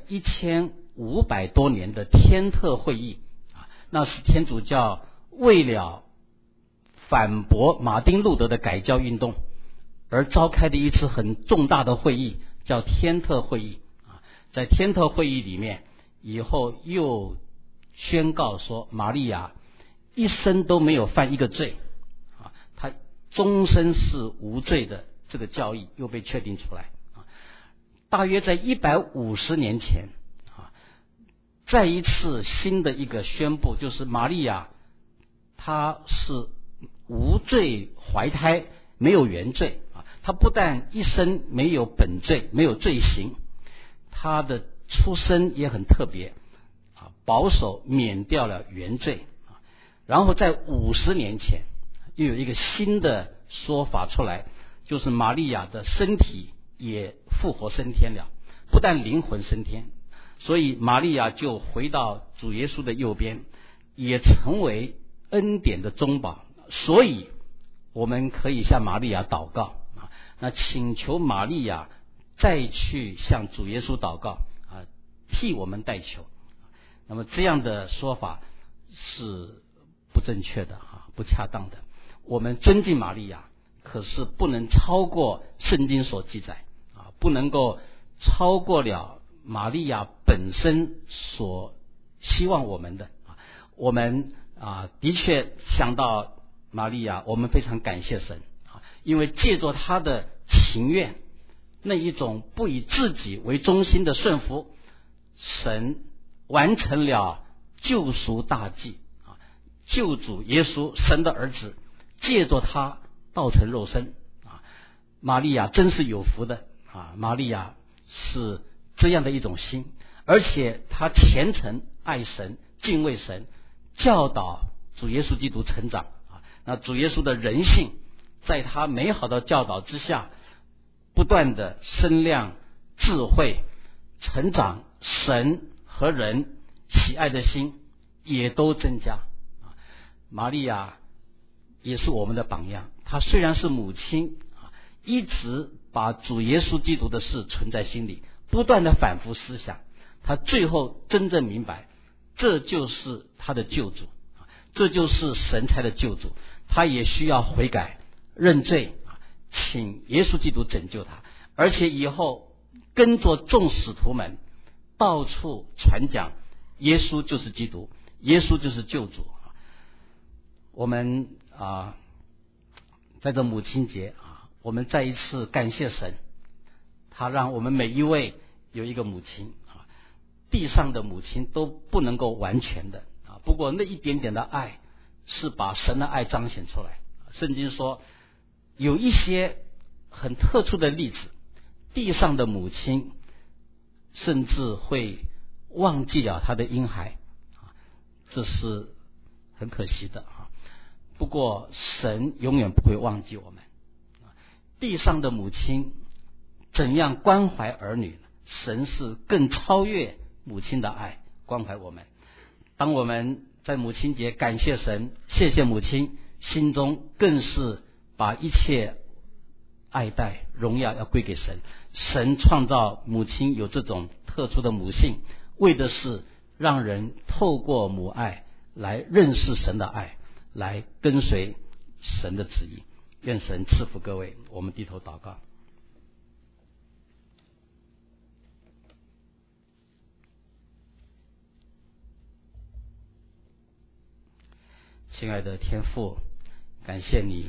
1500多年的天特会议那是天主教为了反驳马丁路德的改教运动而召开的一次很重大的会议，叫天特会议在天特会议里面以后又宣告说玛利亚一生都没有犯一个罪她终身是无罪的，这个教义又被确定出来大约在150年前再一次新的一个宣布，就是玛利亚她是无罪怀胎，没有原罪啊。他不但一生没有本罪，没有罪行，他的出身也很特别啊，保守免掉了原罪啊。然后在50年前又有一个新的说法出来，就是玛利亚的身体也复活升天了，不但灵魂升天，所以玛利亚就回到主耶稣的右边，也成为恩典的中保。所以我们可以向玛利亚祷告啊，那请求玛利亚再去向主耶稣祷告啊，替我们代求。那么这样的说法是不正确的啊，不恰当的。我们尊敬玛利亚，可是不能超过圣经所记载啊，不能够超过了玛利亚本身所希望我们的啊。我们的确想到玛利亚，我们非常感谢神啊，因为借着她的情愿，那一种不以自己为中心的顺服，神完成了救赎大计啊，救主耶稣，神的儿子，借着他道成肉身啊。玛利亚真是有福的啊！玛利亚是这样的一种心，而且他虔诚爱神，敬畏神，教导主耶稣基督成长啊。那主耶稣的人性在他美好的教导之下，不断的身量智慧成长，神和人喜爱的心也都增加啊。玛利亚也是我们的榜样，她虽然是母亲啊，一直把主耶稣基督的事存在心里，不断的反复思想，她最后真正明白，这就是她的救主，这就是神才的救主，她也需要悔改认罪，请耶稣基督拯救她，而且以后跟着众使徒们到处传讲耶稣就是基督，耶稣就是救主。我们在这母亲节我们再一次感谢神，他让我们每一位有一个母亲地上的母亲都不能够完全的不过那一点点的爱是把神的爱彰显出来。圣经说有一些很特殊的例子，地上的母亲甚至会忘记了他的婴孩，这是很可惜的。不过神永远不会忘记我们。地上的母亲怎样关怀儿女，神是更超越母亲的爱关怀我们。当我们在母亲节感谢神，谢谢母亲，心中更是把一切爱戴荣耀要归给神。神创造母亲有这种特殊的母性，为的是让人透过母爱来认识神的爱，来跟随神的旨意。愿神赐福各位，我们低头祷告。亲爱的天父，感谢你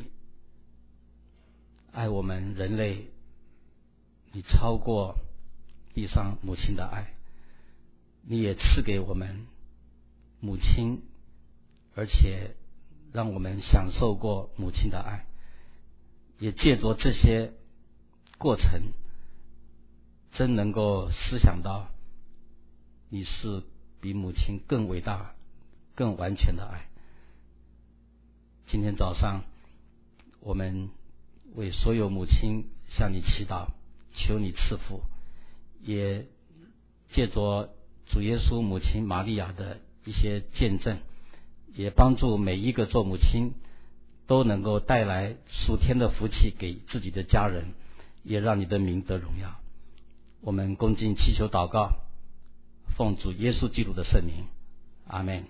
爱我们人类，你超过地上母亲的爱，你也赐给我们母亲，而且让我们享受过母亲的爱，也借着这些过程，真能够思想到你是比母亲更伟大更完全的爱。今天早上我们为所有母亲向你祈祷，求你赐福，也借着主耶稣母亲玛利亚的一些见证，也帮助每一个做母亲都能够带来属天的福气给自己的家人，也让你的名得荣耀。我们恭敬祈求祷告，奉主耶稣基督的圣名，阿们。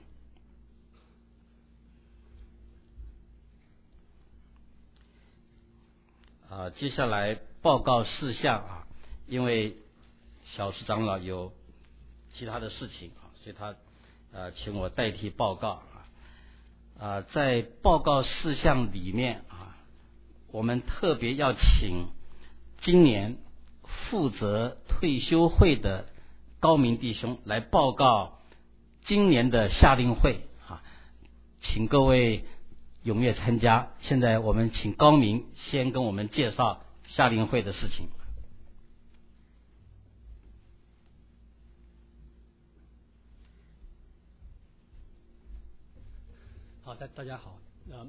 接下来报告事项因为小石长老有其他的事情所以他请我代替报告在报告事项里面我们特别要请今年负责退休会的高明弟兄来报告今年的夏令会请各位踊跃参加。现在我们请高明先跟我们介绍夏令会的事情。 好，大家好。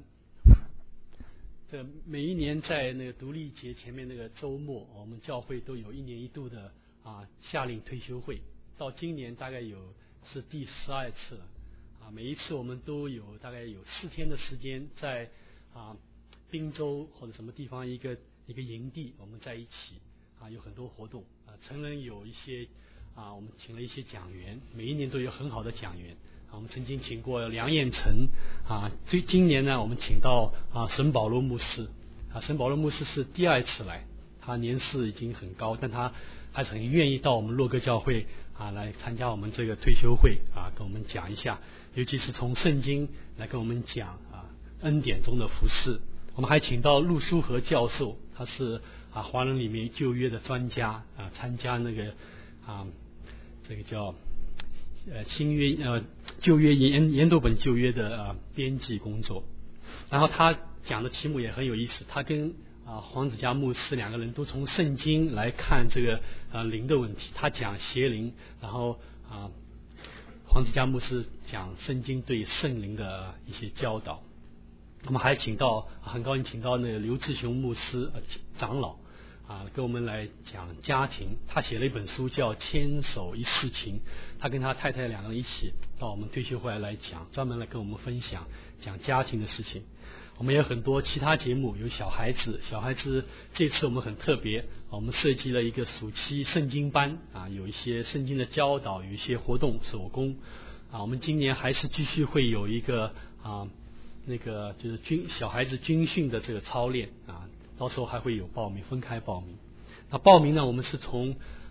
这每一年在那个独立节前面那个周末，我们教会都有1年1度的夏令退休会。到今年大概是第12次了。每一次我们都有大概有4天的时间在滨州或者什么地方一个营地，我们在一起有很多活动。成人有一些我们请了一些讲员，每一年都有很好的讲员。我们曾经请过梁彦成今年呢，我们请到沈保罗牧师。沈保罗牧师是第2次来，他年事已经很高，但他还是很愿意到我们洛哥教会来参加我们这个退休会跟我们讲一下，尤其是从圣经来跟我们讲恩典中的服事。我们还请到陆书和教授，他是华人里面旧约的专家参加那个这个叫新约旧约研读本旧约的编辑工作。然后他讲的题目也很有意思，他跟黄子嘉牧师2个人都从圣经来看这个灵的问题。他讲邪灵，然后黄子嘉牧师讲圣经对圣灵的一些教导。我们还很高兴请到那个刘志雄牧师长老跟我们来讲家庭。他写了一本书叫《牵手一世情》，他跟他太太2个人一起到我们退休会来讲，专门来跟我们分享讲家庭的事情。我们也有很多其他节目，有小孩子这次我们很特别，我们设计了一个暑期圣经班有一些圣经的教导，有一些活动手工我们今年还是继续会有一个那个就是小孩子军训的这个操练到时候还会有报名，分开报名。那报名呢，我们是从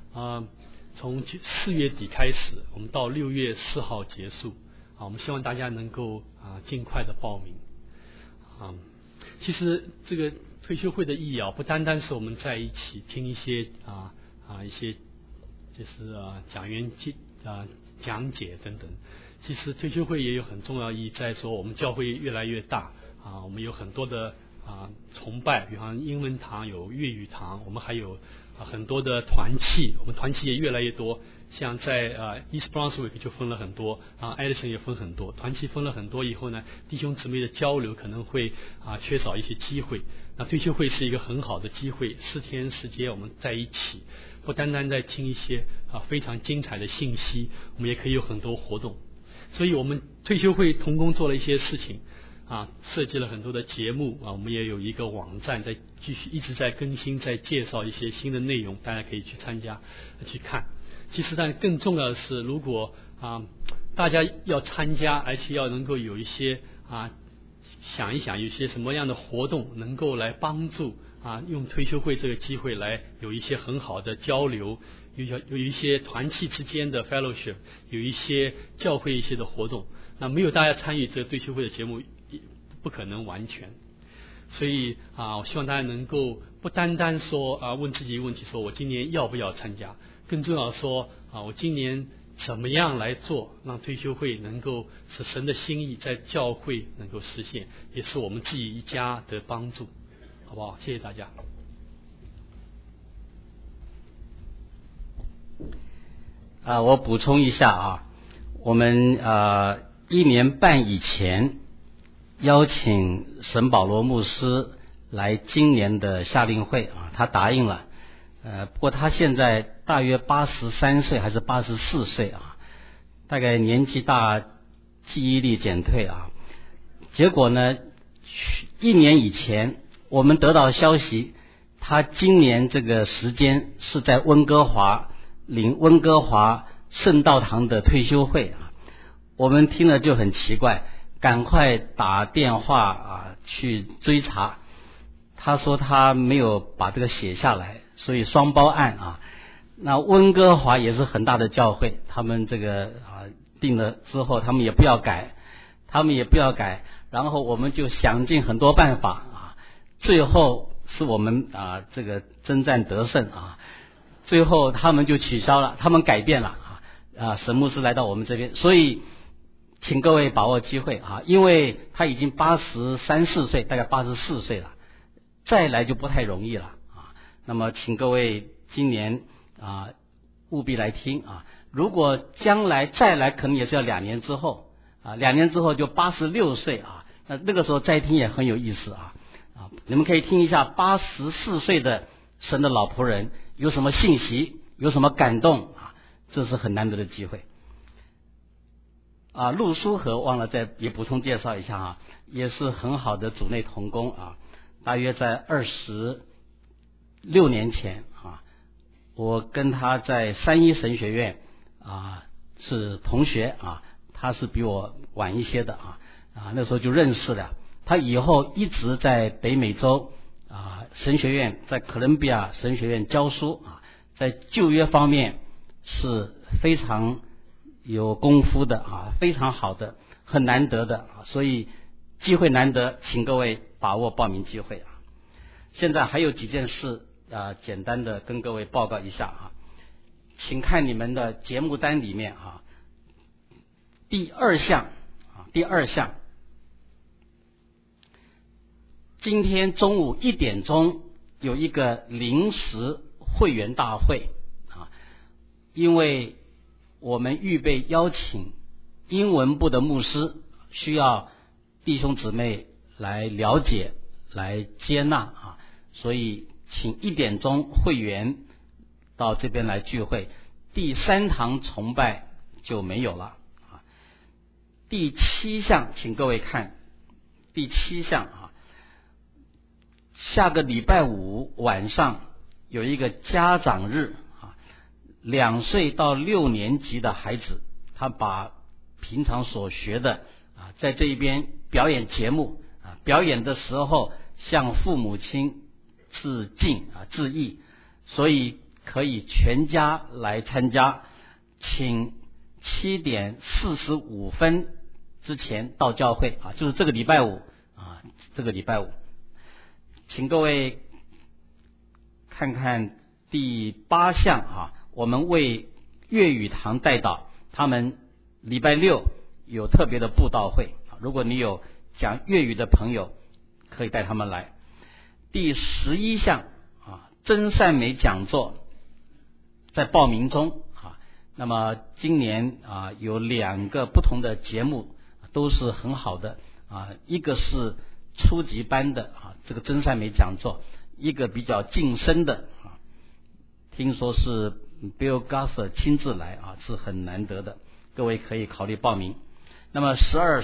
4月底开始，我们到6月4号结束我们希望大家能够尽快的报名其实这个退休会的意义不单单是我们在一起听一些一些就是讲员讲解等等。其实退休会也有很重要意义，在说我们教会越来越大我们有很多的崇拜，比方英文堂有粤语堂，我们还有很多的团契，我们团契也越来越多。像在East Brunswick 就分了很多Edison 也分很多，团契分了很多以后呢，弟兄姊妹的交流可能会缺少一些机会。那退休会是一个很好的机会，4天时间我们在一起，不单单在听一些非常精彩的信息，我们也可以有很多活动。所以我们退休会同工做了一些事情设计了很多的节目我们也有一个网站在继续一直在更新，在介绍一些新的内容，大家可以去参加去看。其实但更重要的是，如果大家要参加，而且要能够有一些想一想有些什么样的活动能够来帮助用退休会这个机会来有一些很好的交流，有一些团契之间的 fellowship， 有一些教会一些的活动。那没有大家参与这个退休会的节目，不可能完全。所以我希望大家能够不单单说问自己一个问题，说我今年要不要参加，更重要说我今年怎么样来做，让退休会能够使神的心意在教会能够实现，也是我们自己一家的帮助，好不好？谢谢大家。 我补充一下我们1年半以前邀请沈保罗牧师来今年的夏令会他答应了不过他现在大约83岁还是84岁大概年纪大，记忆力减退结果呢1年以前我们得到消息，他今年这个时间是在温哥华领温哥华圣道堂的退休会我们听了就很奇怪，赶快打电话去追查。他说他没有把这个写下来，所以双包案那温哥华也是很大的教会，他们这个定了之后他们也不要改，然后我们就想尽很多办法最后是我们这个征战得胜最后他们就取消了，他们改变了沈牧师来到我们这边。所以请各位把握机会啊，因为他已经83、84岁，大概84岁了，再来就不太容易了啊。那么请各位今年啊务必来听啊，如果将来再来，可能也是要2年之后啊，2年之后就86岁啊，那个时候再听也很有意思啊。你们可以听一下84岁的神的老仆人有什么信息，有什么感动啊，这是很难得的机会啊。陆书和忘了再也补充介绍一下啊，也是很好的主内同工啊。大约在26年前啊，我跟他在3一神学院啊是同学啊，他是比我晚一些的啊，那时候就认识了。他以后一直在北美洲神学院，在哥伦比亚神学院教书啊，在旧约方面是非常有功夫的啊，非常好的，很难得的啊，所以机会难得，请各位把握报名机会啊。现在还有几件事简单的跟各位报告一下啊，请看你们的节目单里面啊，第二项，今天中午1点钟有一个临时会员大会啊，因为我们预备邀请英文部的牧师，需要弟兄姊妹来了解、来接纳啊，所以请1点钟会员到这边来聚会。第3堂崇拜就没有了啊。第7项，请各位看第7项啊，下个礼拜5晚上有一个家长日啊，2岁到6年级的孩子，他把平常所学的啊，在这一边表演节目啊，表演的时候向父母亲致敬啊，致意，所以可以全家来参加，请7点45分之前到教会啊，就是这个礼拜5啊，这个礼拜5。请各位看看第8项啊，我们为粤语堂代祷，他们礼拜6有特别的布道会，如果你有讲粤语的朋友，可以带他们来。第11项啊，真善美讲座在报名中啊，那么今年啊有2个不同的节目都是很好的啊，一个是初级班的啊，这个真善美讲座，一个比较晋升的啊，听说是 Bill Gaither 亲自来啊，是很难得的，各位可以考虑报名。那么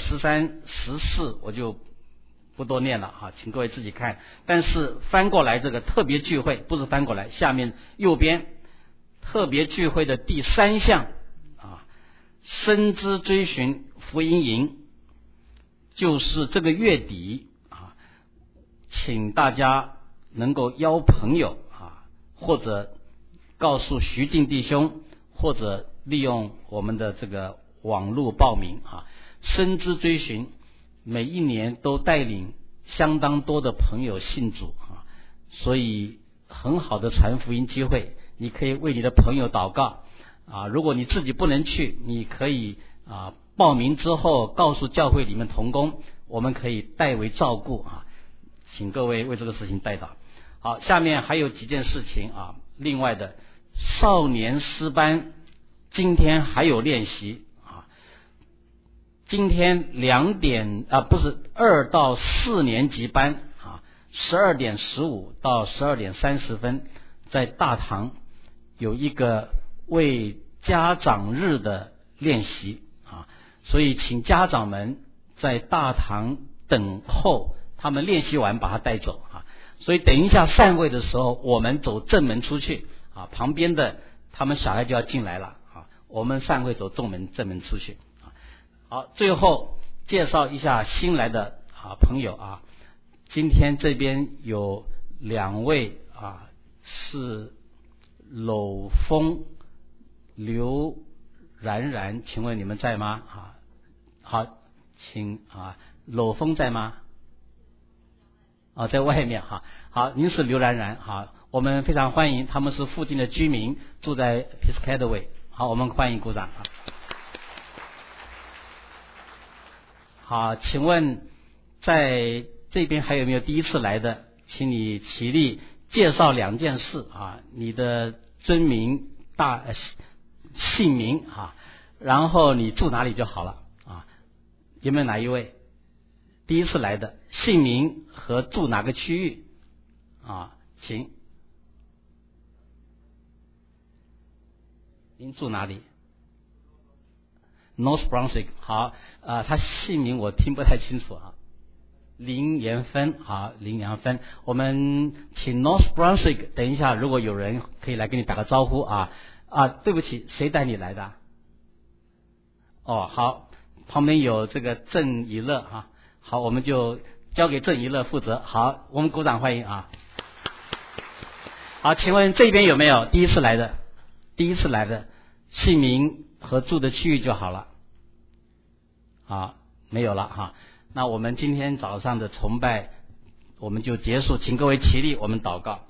12、13、14我就不多念了啊，请各位自己看。但是翻过来这个特别聚会，不是翻过来，下面右边特别聚会的第3项啊，深知追寻福音营，就是这个月底啊，请大家能够邀朋友啊，或者告诉徐静弟兄，或者利用我们的这个网络报名啊。深知追寻每一年都带领相当多的朋友信主啊，所以很好的传福音机会，你可以为你的朋友祷告啊。如果你自己不能去，你可以啊报名之后告诉教会里面同工，我们可以代为照顾啊，请各位为这个事情代祷。好，下面还有几件事情啊，另外的少年诗班今天还有练习啊，今天2点不是2到4年级班啊，12点15到12点30分在大堂有一个为家长日的练习啊，所以请家长们在大堂等候他们练习完把他带走啊。所以等一下散会的时候，我们走正门出去啊，旁边的他们小孩就要进来了啊，我们散会走正门出去啊。好，最后介绍一下新来的朋友啊，今天这边有2位啊，是娄峰、刘然然，请问你们在吗？啊，好，请娄峰在吗？在外面哈。好，您是刘然然，好，我们非常欢迎，他们是附近的居民，住在 Piscataway。好，我们欢迎鼓掌啊。 好，请问在这边还有没有第一次来的？请你起立介绍2件事啊，你的真名、姓名啊，然后你住哪里就好了啊。有没有哪一位第一次来的？姓名和住哪个区域啊？请。您住哪里 ？North Brunswick。好，他姓名我听不太清楚啊。林延芬，好，林延芬，我们请 North Brunswick， 等一下，如果有人可以来跟你打个招呼啊。对不起，谁带你来的？哦，好，旁边有这个郑怡乐啊，好，我们就交给郑怡乐负责。好，我们鼓掌欢迎啊。好，请问这边有没有第一次来的？第一次来的，姓名和住的区域就好了。好，没有了哈。那我们今天早上的崇拜我们就结束，请各位起立，我们祷告。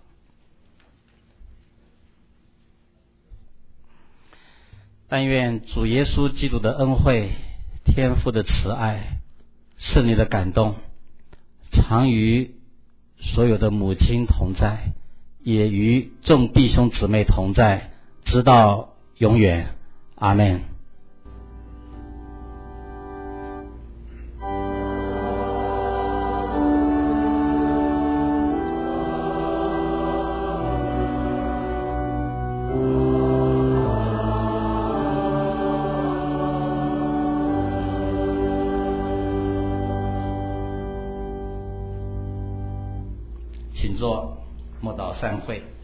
但愿主耶稣基督的恩惠、天父的慈爱、圣灵的感动，常与所有的母亲同在，也与众弟兄姊妹同在，直到永远。阿们。请坐，默祷散会。